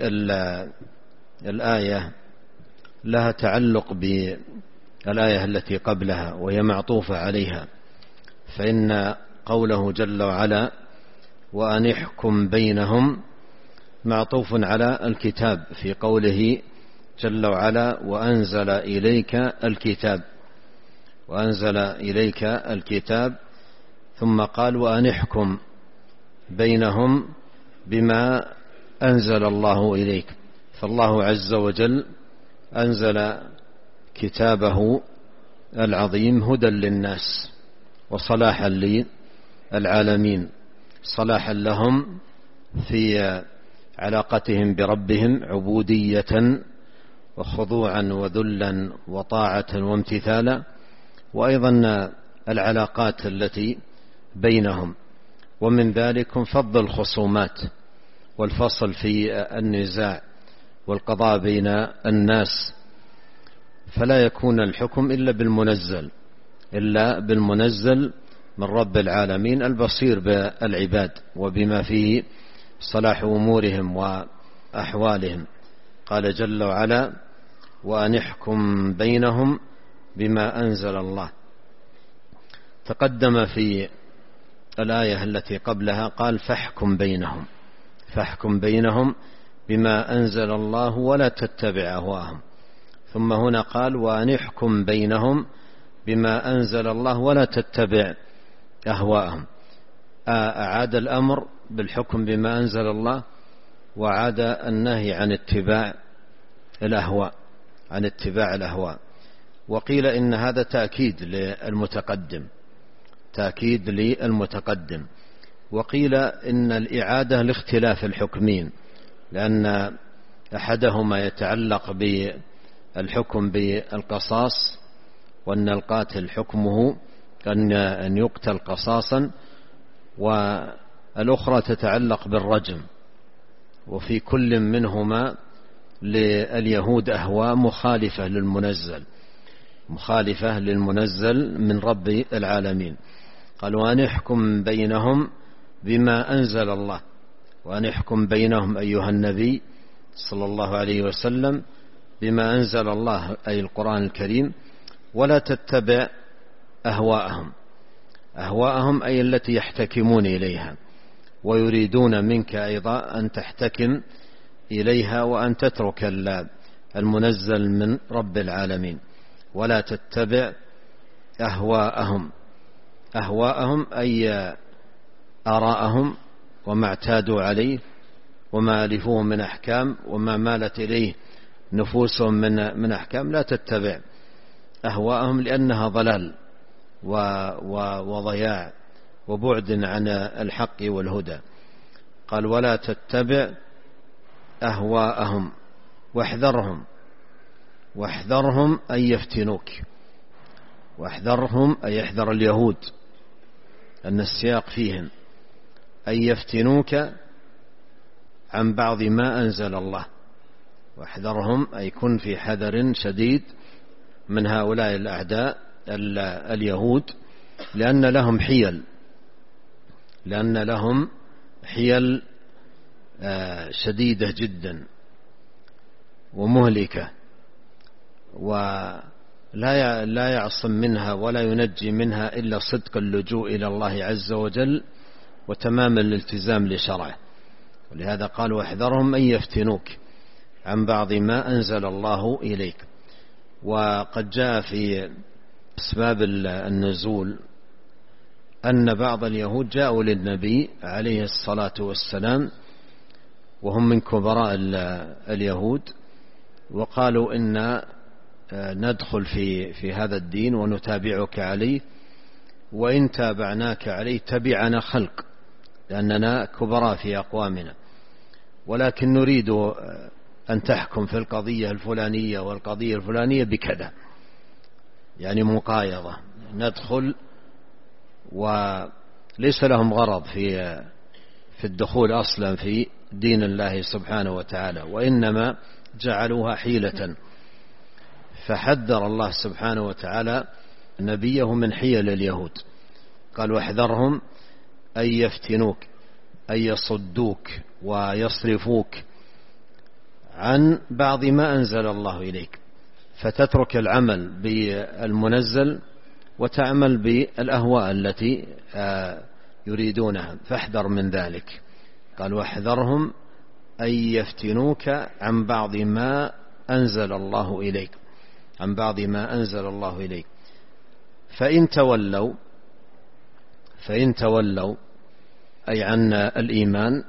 الآية لها تعلق بالآية التي قبلها، وهي معطوفة عليها، فإن قوله جل وعلا وأن احكم بينهم معطوف على الكتاب، في قوله جل وعلا وأنزل إليك الكتاب، وأنزل إليك الكتاب، ثم قال وأن احكم بينهم بما أنزل الله إليك. فالله عز وجل أنزل كتابه العظيم هدى للناس وصلاحا للعالمين، صلاحا لهم في علاقتهم بربهم، عبودية وخضوعا وذلا وطاعة وامتثالا، وأيضا العلاقات التي بينهم. ومن ذلك فض الخصومات والفصل في النزاع والقضاء بين الناس، فلا يكون الحكم إلا بالمنزل من رب العالمين البصير بالعباد وبما فيه صلاح أمورهم وأحوالهم. قال جل وعلا وأن احكم بينهم بما أنزل الله. تقدم في الآية التي قبلها قال فاحكم بينهم بما أنزل الله ولا تتبع أهواءهم، ثم هنا قال وأن احكم بينهم بما أنزل الله ولا تتبع أهواءهم. أعاد الأمر بالحكم بما أنزل الله، وعاد النهي عن اتباع الأهواء. وقيل إن هذا تأكيد للمتقدم، وقيل إن الإعادة لاختلاف الحكمين، لأن أحدهما يتعلق بالحكم بالقصاص، وأن القاتل حكمه أن يقتل قصاصا، والأخرى تتعلق بالرجم. وفي كل منهما لليهود أهواء مخالفة للمنزل من رب العالمين. قال وأن احكم بينهم بما أنزل الله، وأن احكم بينهم أيها النبي صلى الله عليه وسلم بما أنزل الله، أي القرآن الكريم، ولا تتبع أهواءهم أي التي يحتكمون إليها، ويريدون منك أيضا أن تحتكم إليها وأن تترك المنزل من رب العالمين. ولا تتبع أهواءهم أي آراءهم وما اعتادوا عليه وما ألفوه من أحكام وما مالت إليه نفوسهم من أحكام. لا تتبع أهواءهم، لأنها ضلال وضياع وبعد عن الحق والهدى. قال ولا تتبع أهواءهم واحذرهم أن يفتنوك. واحذرهم أي احذر اليهود، أن السياق فيهم أن يفتنوك عن بعض ما أنزل الله. واحذرهم أي كن في حذر شديد من هؤلاء الأعداء اليهود، لأن لهم حيل شديدة جدا ومهلكة، ولا يعصم منها ولا ينجي منها إلا صدق اللجوء إلى الله عز وجل وتمام الالتزام لشرعه. ولهذا قال واحذرهم أن يفتنوك عن بعض ما أنزل الله إليك. وقد جاء في أسباب النزول أن بعض اليهود جاءوا للنبي عليه الصلاة والسلام وهم من كبراء اليهود، وقالوا إن ندخل في هذا الدين ونتابعك عليه، وإن تابعناك عليه تبعنا خلق، لأننا كبراء في أقوامنا، ولكن نريد أن تحكم في القضية الفلانية والقضية الفلانية بكذا، يعني مقايضة. ندخل وليس لهم غرض في الدخول أصلا في دين الله سبحانه وتعالى، وإنما جعلوها حيلة. فحذر الله سبحانه وتعالى نبيه من حيل اليهود، قال واحذرهم أن يفتنوك، أن يصدوك ويصرفوك عن بعض ما أنزل الله إليك، فتترك العمل بالمنزل وتعمل بالأهواء التي يريدونها، فاحذر من ذلك. قال واحذرهم أن يفتنوك عن بعض ما أنزل الله إليك، عن بعض ما أنزل الله إليك. فإن تولوا أي عن الإيمان،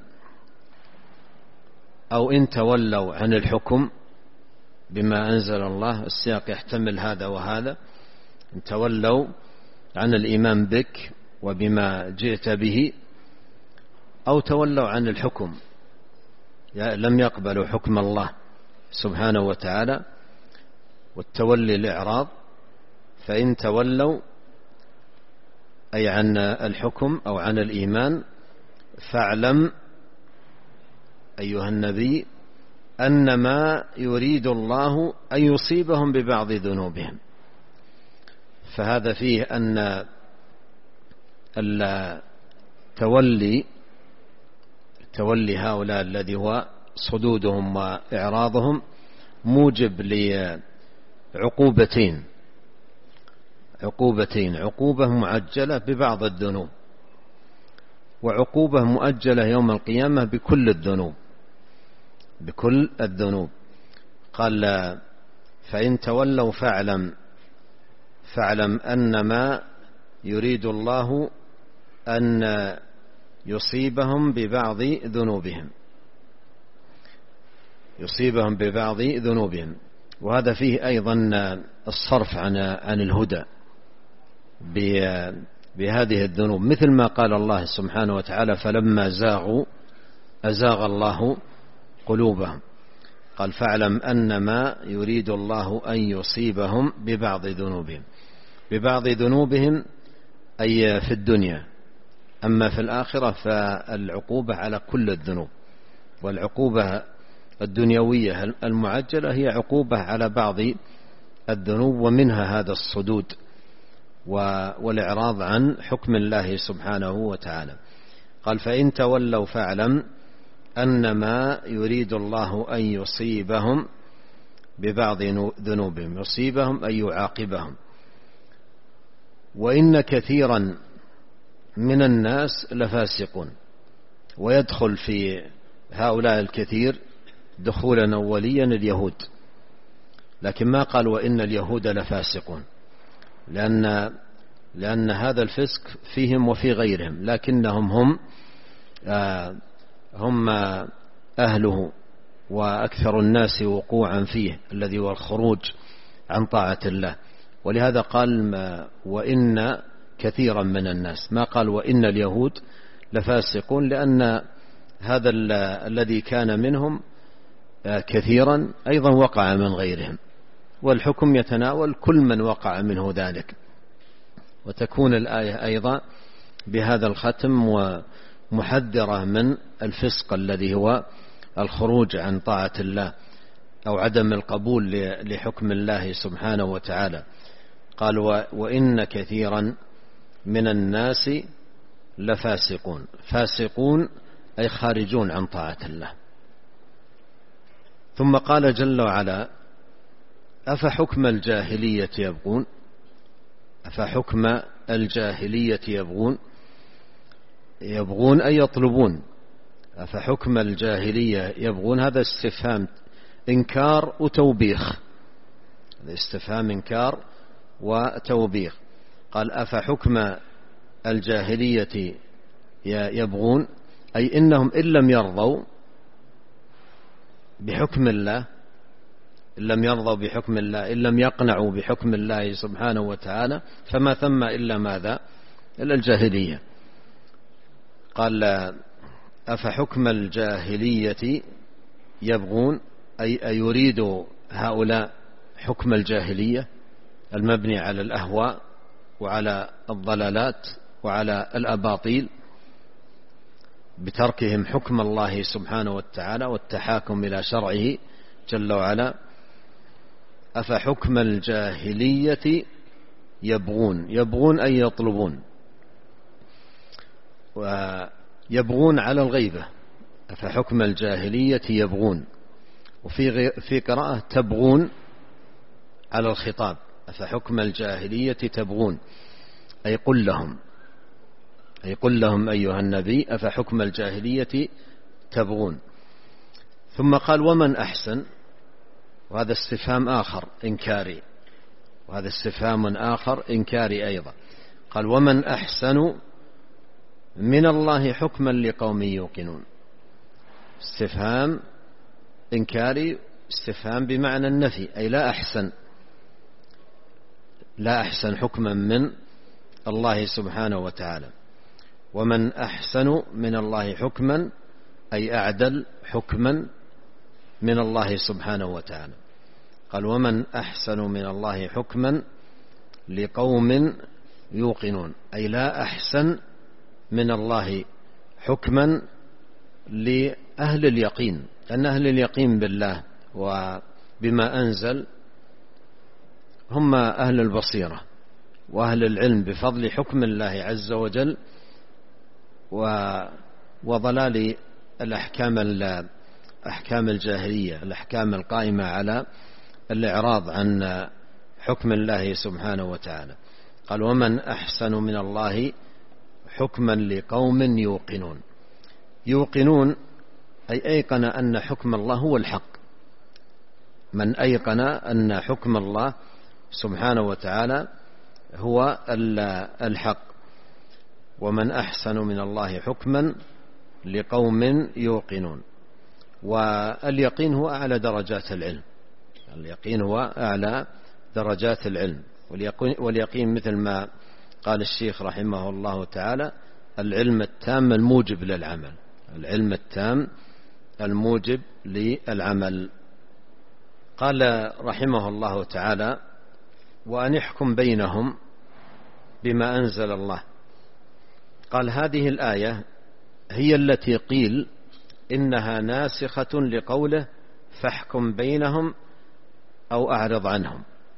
أو إن تولوا عن الحكم بما أنزل الله، السياق يحتمل هذا وهذا. إن تولوا عن الإيمان بك وبما جئت به، أو تولوا عن الحكم، لم يقبلوا حكم الله سبحانه وتعالى، والتولي الإعراض. فإن تولوا أي عن الحكم أو عن الإيمان، فاعلم أيها النبي أنما يريد الله أن يصيبهم ببعض ذنوبهم. فهذا فيه أن تولي هؤلاء الذي هو صدودهم وإعراضهم موجب لعقوبتين، عقوبة معجلة ببعض الذنوب، وعقوبة مؤجلة يوم القيامة بكل الذنوب. قال فإن تولوا فاعلم أنما يريد الله أن يصيبهم ببعض ذنوبهم. وهذا فيه أيضا الصرف عن الهدى بهذه الذنوب، مثل ما قال الله سبحانه وتعالى فلما زاغوا أزاغ الله قلوبهم. قال فاعلم أنما يريد الله أن يصيبهم ببعض ذنوبهم أي في الدنيا. أما في الآخرة فالعقوبة على كل الذنوب، والعقوبة الدنيوية المعجلة هي عقوبة على بعض الذنوب، ومنها هذا الصدود والإعراض عن حكم الله سبحانه وتعالى. قال فإن تولوا فاعلم أنما يريد الله أن يصيبهم ببعض ذنوبهم، يصيبهم أي يعاقبهم. وإن كثيرا من الناس لفاسقون. ويدخل في هؤلاء الكثير دخولا أوليا اليهود، لكن ما قال وإن اليهود لفاسقون، لأن هذا الفسق فيهم وفي غيرهم، لكنهم هم أهله وأكثر الناس وقوعا فيه، الذي هو الخروج عن طاعة الله. ولهذا قال وإن كثيرا من الناس، ما قال وإن اليهود لفاسقون، لأن هذا الذي كان منهم كثيرا أيضا وقع من غيرهم، والحكم يتناول كل من وقع منه ذلك. وتكون الآية أيضا بهذا الختم ومحذرة من الفسق الذي هو الخروج عن طاعة الله أو عدم القبول لحكم الله سبحانه وتعالى. قال وإن كثيرا من الناس لفاسقون. فاسقون أي خارجون عن طاعة الله. ثم قال جل وعلا أفحكم الجاهلية يبغون. أفحكم الجاهلية يبغون. يبغون أي يطلبون. أفحكم الجاهلية يبغون، هذا استفهام إنكار وتوبيخ، هذا استفهام إنكار وتوبيخ. قال أفحكم الجاهلية يبغون، أي إنهم إن لم يرضوا بحكم الله، إن لم يرضوا بحكم الله، إن لم يقنعوا بحكم الله سبحانه وتعالى، فما ثم إلا ماذا؟ إلا الجاهلية. قال أفحكم الجاهلية يبغون، أي يريد هؤلاء حكم الجاهلية المبني على الأهواء وعلى الضلالات وعلى الأباطيل، بتركهم حكم الله سبحانه وتعالى والتحاكم إلى شرعه جل وعلا. أفحكم الجاهلية يبغون. يبغون أي يطلبون، ويبغون على الغيبة. أفحكم الجاهلية يبغون. وفي قراءة تبغون على الخطاب. أفحكم الجاهلية تبغون، أي قل لهم، أي قل لهم أيها النبي أفحكم الجاهلية تبغون. ثم قال ومن أحسن، وهذا استفهام آخر إنكاري، وهذا استفهام آخر إنكاري أيضا. قال ومن أحسن من الله حكما لقوم يوقنون. استفهام إنكاري، استفهام بمعنى النفي، أي لا أحسن، لا أحسن حكما من الله سبحانه وتعالى. ومن أحسن من الله حكما أي أعدل حكما من الله سبحانه وتعالى. قال ومن أحسن من الله حكما لقوم يوقنون، أي لا أحسن من الله حكما لأهل اليقين، أن أهل اليقين بالله وبما أنزل هم أهل البصيرة وأهل العلم بفضل حكم الله عز وجل وضلال أحكام الجاهلية، الأحكام القائمة على الإعراض عن حكم الله سبحانه وتعالى. قال ومن أحسن من الله حكما لقوم يوقنون. يوقنون أي أيقن أن حكم الله هو الحق. من أيقن أن حكم الله سبحانه وتعالى هو الحق. ومن أحسن من الله حكما لقوم يوقنون. واليقين هو أعلى درجات العلم، اليقين هو أعلى درجات العلم. واليقين مثل ما قال الشيخ رحمه الله تعالى العلم التام الموجب للعمل، العلم التام الموجب للعمل. قال رحمه الله تعالى وأن يحكم بينهم بما أنزل الله. قال هذه الآية هي التي قيل إنها ناسخة لقوله فاحكم بينهم أو أعرض عنهم.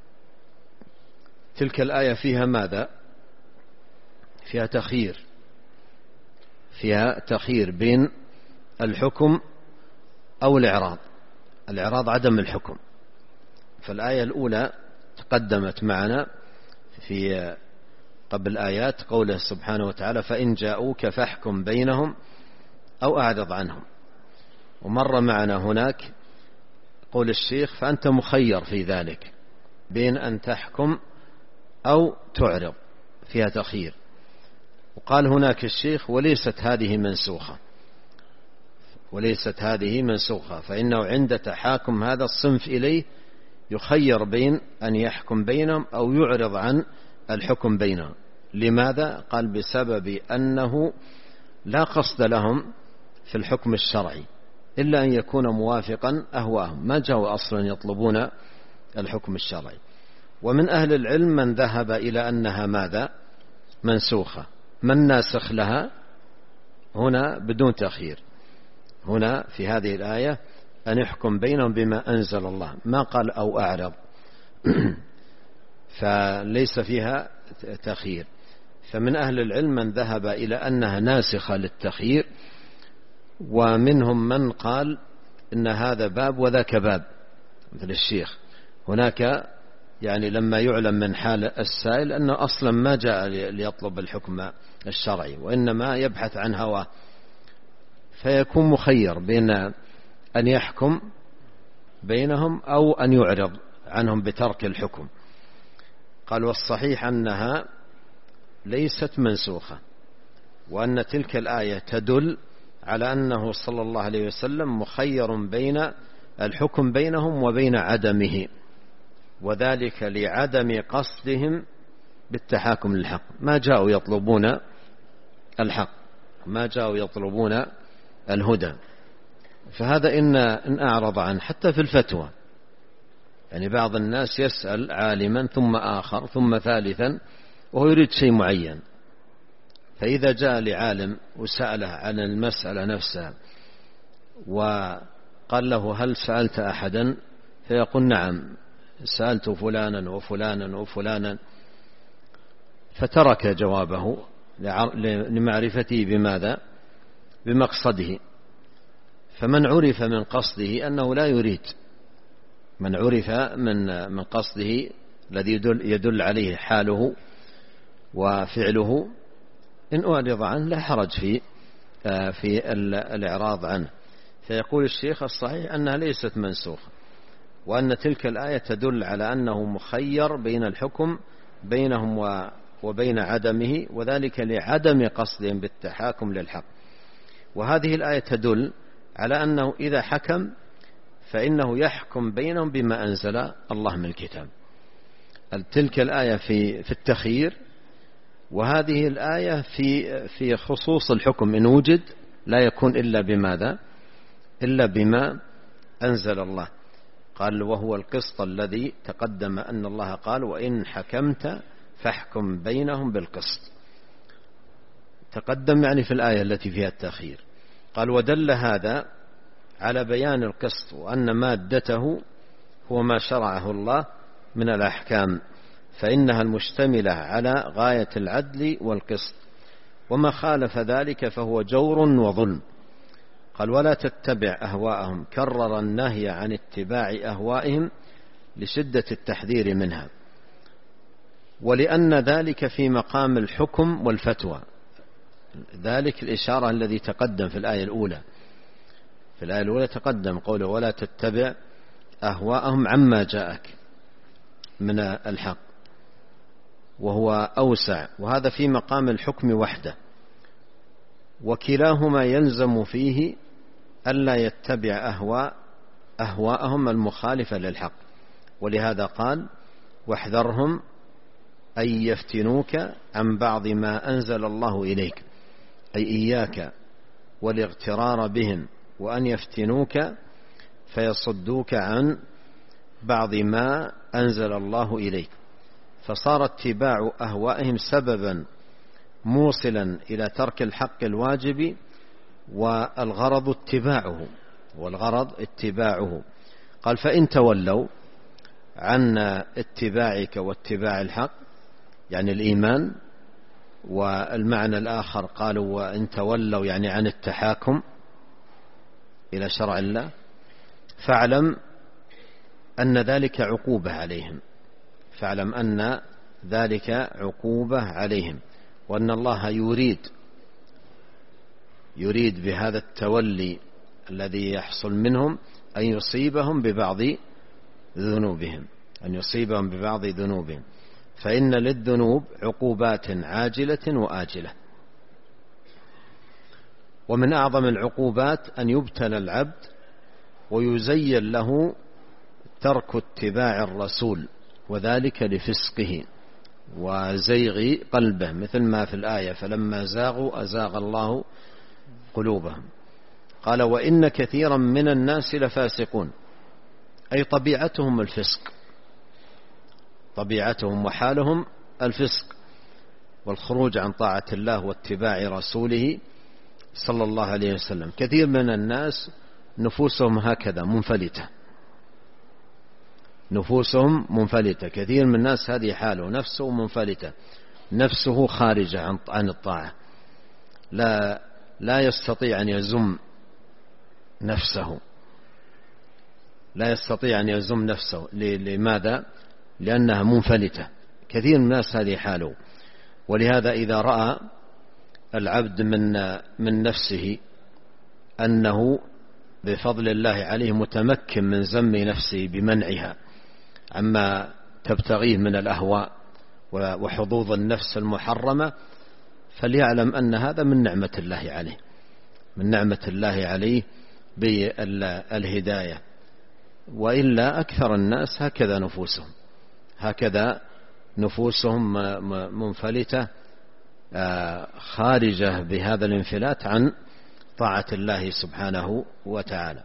تلك الآية فيها ماذا؟ فيها تخيير، فيها تخيير بين الحكم أو الإعراض. الإعراض عدم الحكم. فالآية الأولى تقدمت معنا في قبل آيات قوله سبحانه وتعالى فإن جاءوك فاحكم بينهم أو أعرض عنهم. ومر معنا هناك قول الشيخ فأنت مخير في ذلك بين أن تحكم أو تعرض، فيها تخيير. وقال هناك الشيخ وليست هذه منسوخة، وليست هذه منسوخة، فإنه عند تحاكم هذا الصنف إليه يخير بين أن يحكم بينهم أو يعرض عن الحكم بينهم. لماذا؟ قال بسبب أنه لا قصد لهم في الحكم الشرعي إلا أن يكون موافقا أهواءهم، ما جاءوا أصلا يطلبون الحكم الشرعي. ومن أهل العلم من ذهب إلى أنها ماذا؟ منسوخة. من ناسخ لها هنا بدون تأخير، هنا في هذه الآية أن يحكم بينهم بما أنزل الله، ما قال أو أعرض فليس فيها تأخير. فمن أهل العلم من ذهب إلى أنها ناسخة للتأخير، ومنهم من قال إن هذا باب وذاك باب، مثل الشيخ. هناك يعني لما يعلم من حال السائل أنه أصلا ما جاء ليطلب الحكم الشرعي وإنما يبحث عن هواه، فيكون مخير بين أن يحكم بينهم أو أن يعرض عنهم بترك الحكم. قال والصحيح أنها ليست منسوخة، وأن تلك الآية تدل على أنه صلى الله عليه وسلم مخير بين الحكم بينهم وبين عدمه، وذلك لعدم قصدهم بالتحاكم للحق، ما جاءوا يطلبون الحق، ما جاءوا يطلبون الهدى. فهذا إن أعرض عنه حتى في الفتوى، يعني بعض الناس يسأل عالما ثم آخر ثم ثالثا وهو يريد شيء معين، فإذا جاء لعالم وسأله عن المسألة نفسها وقال له هل سألت أحدا؟ فيقول نعم سألت فلانا وفلانا وفلانا، فترك جوابه لمعرفته بماذا؟ بمقصده. فمن عرف من قصده أنه لا يريد، من عرف من قصده الذي يدل عليه حاله وفعله، إن أعرض عنه لا حرج في الإعراض عنه. فيقول الشيخ الصحيح أنها ليست منسوخة، وأن تلك الآية تدل على أنه مخير بين الحكم بينهم وبين عدمه، وذلك لعدم قصدهم بالتحاكم للحق. وهذه الآية تدل على أنه إذا حكم فإنه يحكم بينهم بما أنزل الله من الكتاب. تلك الآية في التخيير، وهذه الآية في خصوص الحكم، إن وجد لا يكون إلا بماذا؟ إلا بما أنزل الله. قال وهو القسط الذي تقدم أن الله قال وإن حكمت فاحكم بينهم بالقسط، تقدم يعني في الآية التي فيها التأخير. قال ودل هذا على بيان القسط، وأن مادته هو ما شرعه الله من الأحكام، فإنها المشتملة على غاية العدل والقسط، وما خالف ذلك فهو جور وظلم. قال ولا تتبع أهواءهم، كرر النهي عن اتباع أهوائهم لشدة التحذير منها، ولأن ذلك في مقام الحكم والفتوى. ذلك الإشارة الذي تقدم في الآية الأولى، في الآية الأولى تقدم قوله ولا تتبع أهواءهم عما جاءك من الحق، وهو أوسع، وهذا في مقام الحكم وحده، وكلاهما يلزم فيه ألا يتبع أهواءهم المخالفة للحق. ولهذا قال واحذرهم أن يفتنوك عن بعض ما أنزل الله إليك، أي إياك والاغترار بهم، وأن يفتنوك فيصدوك عن بعض ما أنزل الله إليك. فصار اتباع أهوائهم سببا موصلا إلى ترك الحق الواجب، والغرض اتباعه. قال فإن تولوا عن اتباعك واتباع الحق، يعني الإيمان، والمعنى الآخر قالوا وإن تولوا يعني عن التحاكم إلى شرع الله، فاعلم أن ذلك عقوبة عليهم، فاعلم أن ذلك عقوبة عليهم، وأن الله يريد بهذا التولي الذي يحصل منهم أن يصيبهم ببعض ذنوبهم، فإن للذنوب عقوبات عاجلة وآجلة. ومن أعظم العقوبات أن يبتلى العبد ويزين له ترك اتباع الرسول، وذلك لفسقه وزيغ قلبه، مثل ما في الآية فلما زاغوا أزاغ الله قلوبهم. قال وإن كثيرا من الناس لفاسقون، أي طبيعتهم الفسق، طبيعتهم وحالهم الفسق والخروج عن طاعة الله واتباع رسوله صلى الله عليه وسلم. كثير من الناس نفوسهم هكذا منفلتة، نفوسهم منفلتة، كثير من الناس هذه حاله، نفسه منفلتة، نفسه خارجة عن الطاعة، لا يستطيع أن يزم نفسه، لا يستطيع أن يزم نفسه. لماذا؟ لأنها منفلتة، كثير من الناس هذه حاله. ولهذا إذا رأى العبد من نفسه أنه بفضل الله عليه متمكن من زم نفسه بمنعها عما تبتغيه من الأهواء وحظوظ النفس المحرمة، فليعلم أن هذا من نعمة الله عليه، من نعمة الله عليه بالهداية. وإلا أكثر الناس هكذا نفوسهم، هكذا نفوسهم منفلتة خارجة بهذا الانفلات عن طاعة الله سبحانه وتعالى.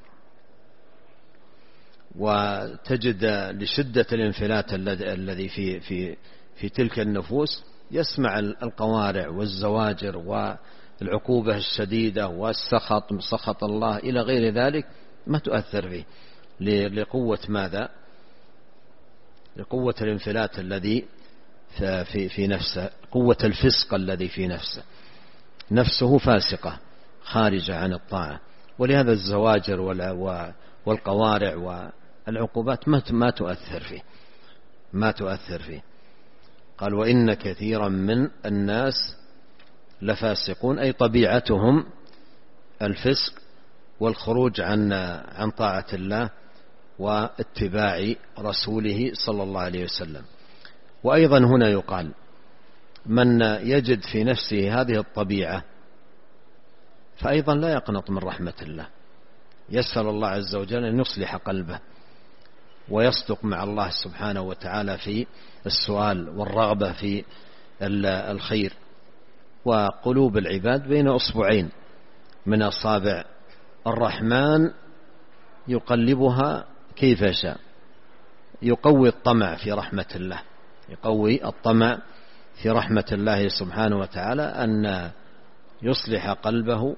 وتجد لشدة الانفلات الذي في تلك النفوس يسمع القوارع والزواجر والعقوبة الشديدة والسخط، سخط الله إلى غير ذلك، ما تؤثر فيه لقوة ماذا؟ لقوة الانفلات الذي في نفسه، قوة الفسق الذي في نفسه، نفسه فاسقة خارجة عن الطاعة. ولهذا الزواجر والقوارع والعقوبات ما تؤثر فيه، ما تؤثر فيه. قال وإن كثيرا من الناس لفاسقون، أي طبيعتهم الفسق والخروج عن طاعة الله واتباع رسوله صلى الله عليه وسلم. وأيضا هنا يقال من يجد في نفسه هذه الطبيعة فأيضا لا يقنط من رحمة الله، يسأل الله عز وجل أن يصلح قلبه ويصدق مع الله سبحانه وتعالى في السؤال والرغبة في الخير. وقلوب العباد بين أصبعين من أصابع الرحمن يقلبها كيف يشاء، يقوي الطمع في رحمة الله، يقوي الطمع في رحمة الله سبحانه وتعالى أن يصلح قلبه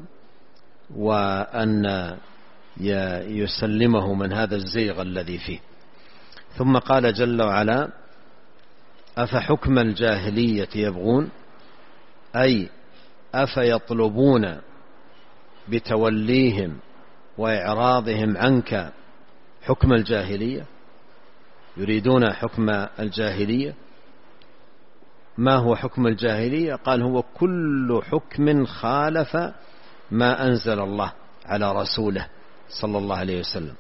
وأن يسلمه من هذا الزيغ الذي فيه. ثم قال جل وعلا أفحكم الجاهلية يبغون، أي أفيطلبون بتوليهم وإعراضهم عنك حكم الجاهلية، يريدون حكم الجاهلية. ما هو حكم الجاهلية؟ قال هو كل حكم خالف ما أنزل الله على رسوله صلى الله عليه وسلم،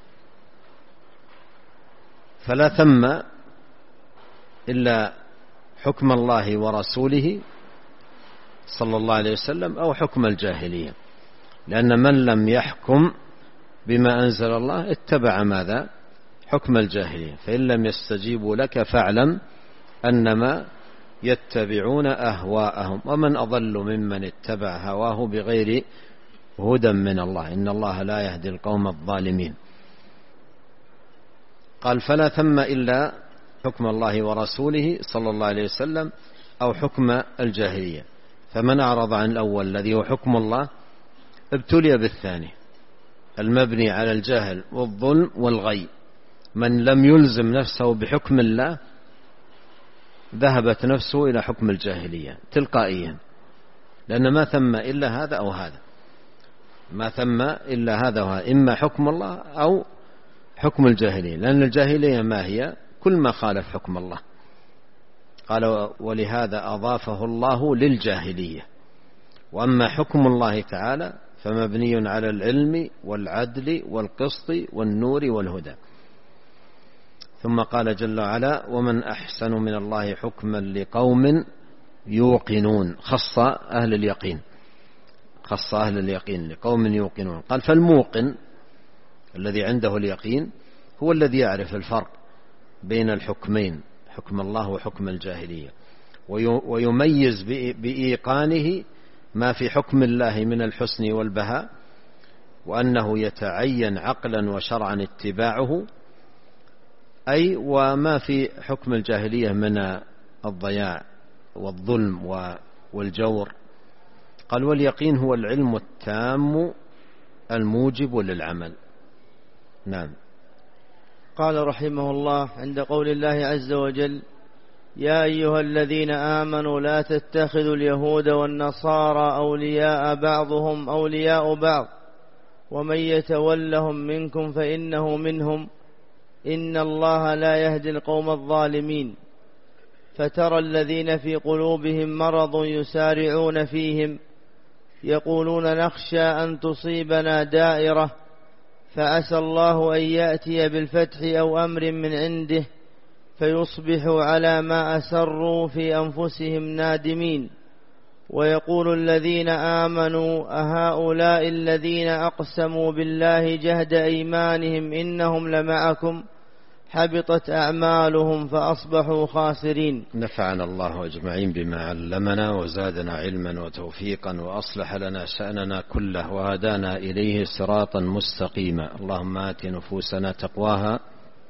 فلا ثم إلا حكم الله ورسوله صلى الله عليه وسلم أو حكم الجاهلية، لأن من لم يحكم بما أنزل الله اتبع ماذا؟ حكم الجاهلية. فإن لم يستجيبوا لك فاعلم أنما يتبعون أهواءهم ومن أضل ممن اتبع هواه بغير هدى من الله إن الله لا يهدي القوم الظالمين. قال فلا ثم إلا حكم الله ورسوله صلى الله عليه وسلم أو حكم الجاهلية. فمن أعرض عن الأول الذي هو حكم الله ابتلي بالثاني المبني على الجهل والظلم والغي. من لم يلزم نفسه بحكم الله ذهبت نفسه إلى حكم الجاهلية تلقائيا، لأن ما ثم إلا هذا أو هذا، ما ثم إلا هذا وهذا، إما حكم الله أو حكم الجاهلية، لأن الجاهلية ما هي؟ كل ما خالف حكم الله. قال ولهذا أضافه الله للجاهلية. وأما حكم الله تعالى فمبني على العلم والعدل والقسط والنور والهدى. ثم قال جل وعلا ومن أحسن من الله حكما لقوم يوقنون، خص أهل اليقين، خص أهل اليقين لقوم يوقنون. قال فالموقن الذي عنده اليقين هو الذي يعرف الفرق بين الحكمين، حكم الله وحكم الجاهلية، ويميز بإيقانه ما في حكم الله من الحسن والبهاء وأنه يتعين عقلا وشرعا اتباعه، أي وما في حكم الجاهلية من الضياع والظلم والجور. قال واليقين هو العلم التام الموجب للعمل. نعم. قال رحمه الله عند قول الله عز وجل: يا أيها الذين آمنوا لا تتخذوا اليهود والنصارى أولياء بعضهم أولياء بعض ومن يتولهم منكم فإنه منهم إن الله لا يهدي القوم الظالمين. فترى الذين في قلوبهم مرض يسارعون فيهم يقولون نخشى أن تصيبنا دائرة فعسى الله أن يأتي بالفتح أو أمر من عنده فيصبحوا على ما أسروا في أنفسهم نادمين. ويقول الذين آمنوا أهؤلاء الذين أقسموا بالله جهد أيمانهم إنهم لمعكم حبطت أعمالهم فأصبحوا خاسرين. نفعنا الله أجمعين بما علمنا وزادنا علما وتوفيقا وأصلح لنا شأننا كله وهدانا إليه صراطا مستقيما. اللهم آت نفوسنا تقواها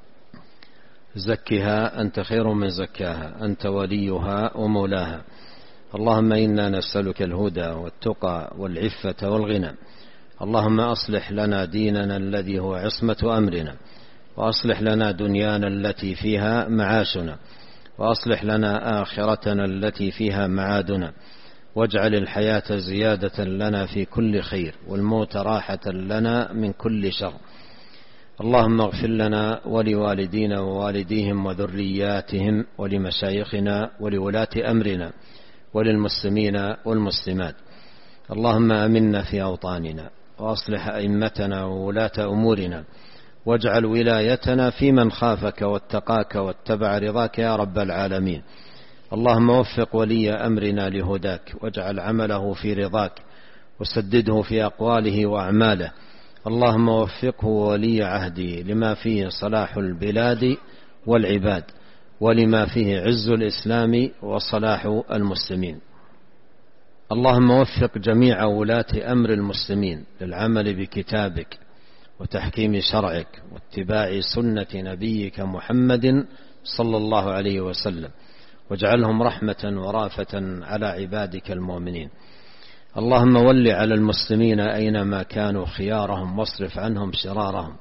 زكها أنت خير من زكاها أنت وليها ومولاها. اللهم إنا نسألك الهدى والتقى والعفة والغنى. اللهم أصلح لنا ديننا الذي هو عصمة أمرنا، وأصلح لنا دنيانا التي فيها معاشنا، وأصلح لنا آخرتنا التي فيها معادنا، واجعل الحياة زيادة لنا في كل خير والموت راحة لنا من كل شر. اللهم اغفر لنا ولوالدينا ووالديهم وذرياتهم ولمشايخنا ولولاة أمرنا وللمسلمين والمسلمات. اللهم آمنا في أوطاننا وأصلح أئمتنا وولاة أمورنا، واجعل ولايتنا في من خافك واتقاك واتبع رضاك يا رب العالمين. اللهم وفق ولي أمرنا لهداك، واجعل عمله في رضاك، وسدده في أقواله وأعماله. اللهم وفقه ولي عهده لما فيه صلاح البلاد والعباد، ولما فيه عز الإسلام وصلاح المسلمين. اللهم وفق جميع ولاة أمر المسلمين للعمل بكتابك وتحكيم شرعك واتباع سنة نبيك محمد صلى الله عليه وسلم، واجعلهم رحمة ورافة على عبادك المؤمنين. اللهم ول على المسلمين أينما كانوا خيارهم، واصرف عنهم شرارهم.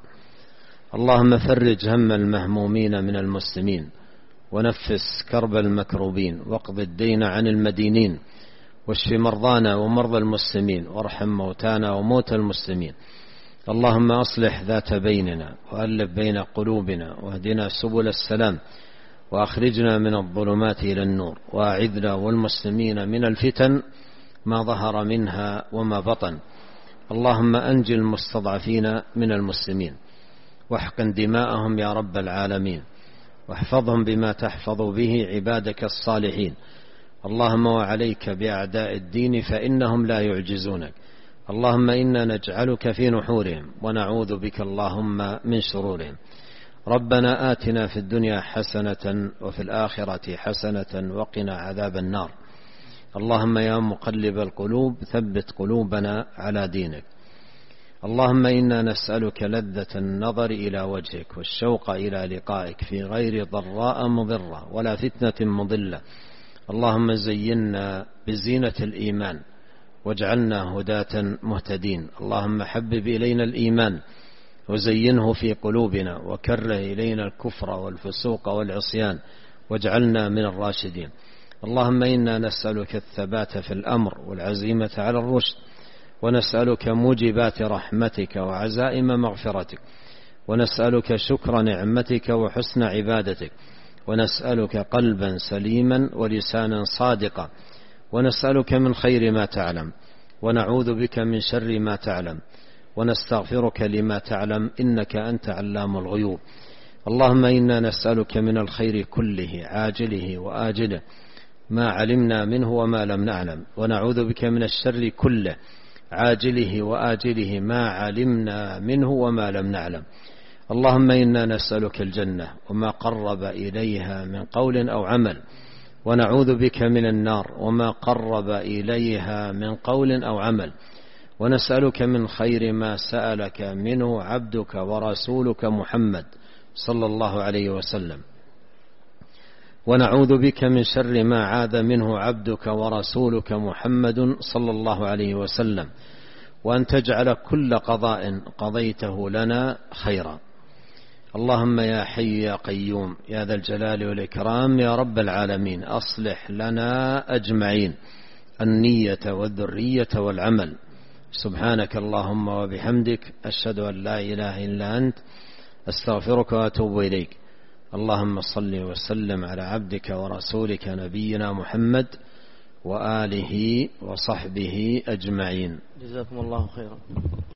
اللهم فرج هم المهمومين من المسلمين، ونفس كرب المكروبين، واقض الدين عن المدينين، واشف مرضانا ومرضى المسلمين، وارحم موتانا وموتى المسلمين. اللهم أصلح ذات بيننا، وألف بين قلوبنا، واهدنا سبل السلام، وأخرجنا من الظلمات إلى النور، وأعذنا والمسلمين من الفتن ما ظهر منها وما بطن. اللهم أنجِ المستضعفين من المسلمين، واحقن دماءهم يا رب العالمين، واحفظهم بما تحفظ به عبادك الصالحين. اللهم وعليك بأعداء الدين فإنهم لا يعجزونك. اللهم إنا نجعلك في نحورهم، ونعوذ بك اللهم من شرورهم. ربنا آتنا في الدنيا حسنة وفي الآخرة حسنة وقنا عذاب النار. اللهم يا مقلب القلوب ثبت قلوبنا على دينك. اللهم إنا نسألك لذة النظر إلى وجهك والشوق إلى لقائك في غير ضراء مضرة ولا فتنة مضلة. اللهم زينا بزينة الإيمان واجعلنا هداة مهتدين. اللهم حبب إلينا الإيمان وزينه في قلوبنا، وكره إلينا الكفر والفسوق والعصيان واجعلنا من الراشدين. اللهم إنا نسألك الثبات في الأمر والعزيمة على الرشد، ونسألك موجبات رحمتك وعزائم مغفرتك، ونسألك شكر نعمتك وحسن عبادتك، ونسألك قلبا سليما ولسانا صادقا، ونسألك من خير ما تعلم، ونعوذ بك من شر ما تعلم، ونستغفرك لما تعلم إنك أنت علام الغيوب. اللهم إنا نسألك من الخير كله عاجله وآجله ما علمنا منه وما لم نعلم، ونعوذ بك من الشر كله عاجله وآجله ما علمنا منه وما لم نعلم. اللهم إنا نسألك الجنة وما قرب إليها من قول أو عمل، ونعوذ بك من النار وما قرب إليها من قول أو عمل. ونسألك من خير ما سألك منه عبدك ورسولك محمد صلى الله عليه وسلم، ونعوذ بك من شر ما عاذ منه عبدك ورسولك محمد صلى الله عليه وسلم، وأن تجعل كل قضاء قضيته لنا خيرا. اللهم يا حي يا قيوم يا ذا الجلال والإكرام يا رب العالمين، أصلح لنا أجمعين النية والذرية والعمل. سبحانك اللهم وبحمدك، أشهد أن لا إله إلا أنت، أستغفرك وأتوب إليك. اللهم صل وسلم على عبدك ورسولك نبينا محمد وآله وصحبه أجمعين. جزاكم الله خيرا.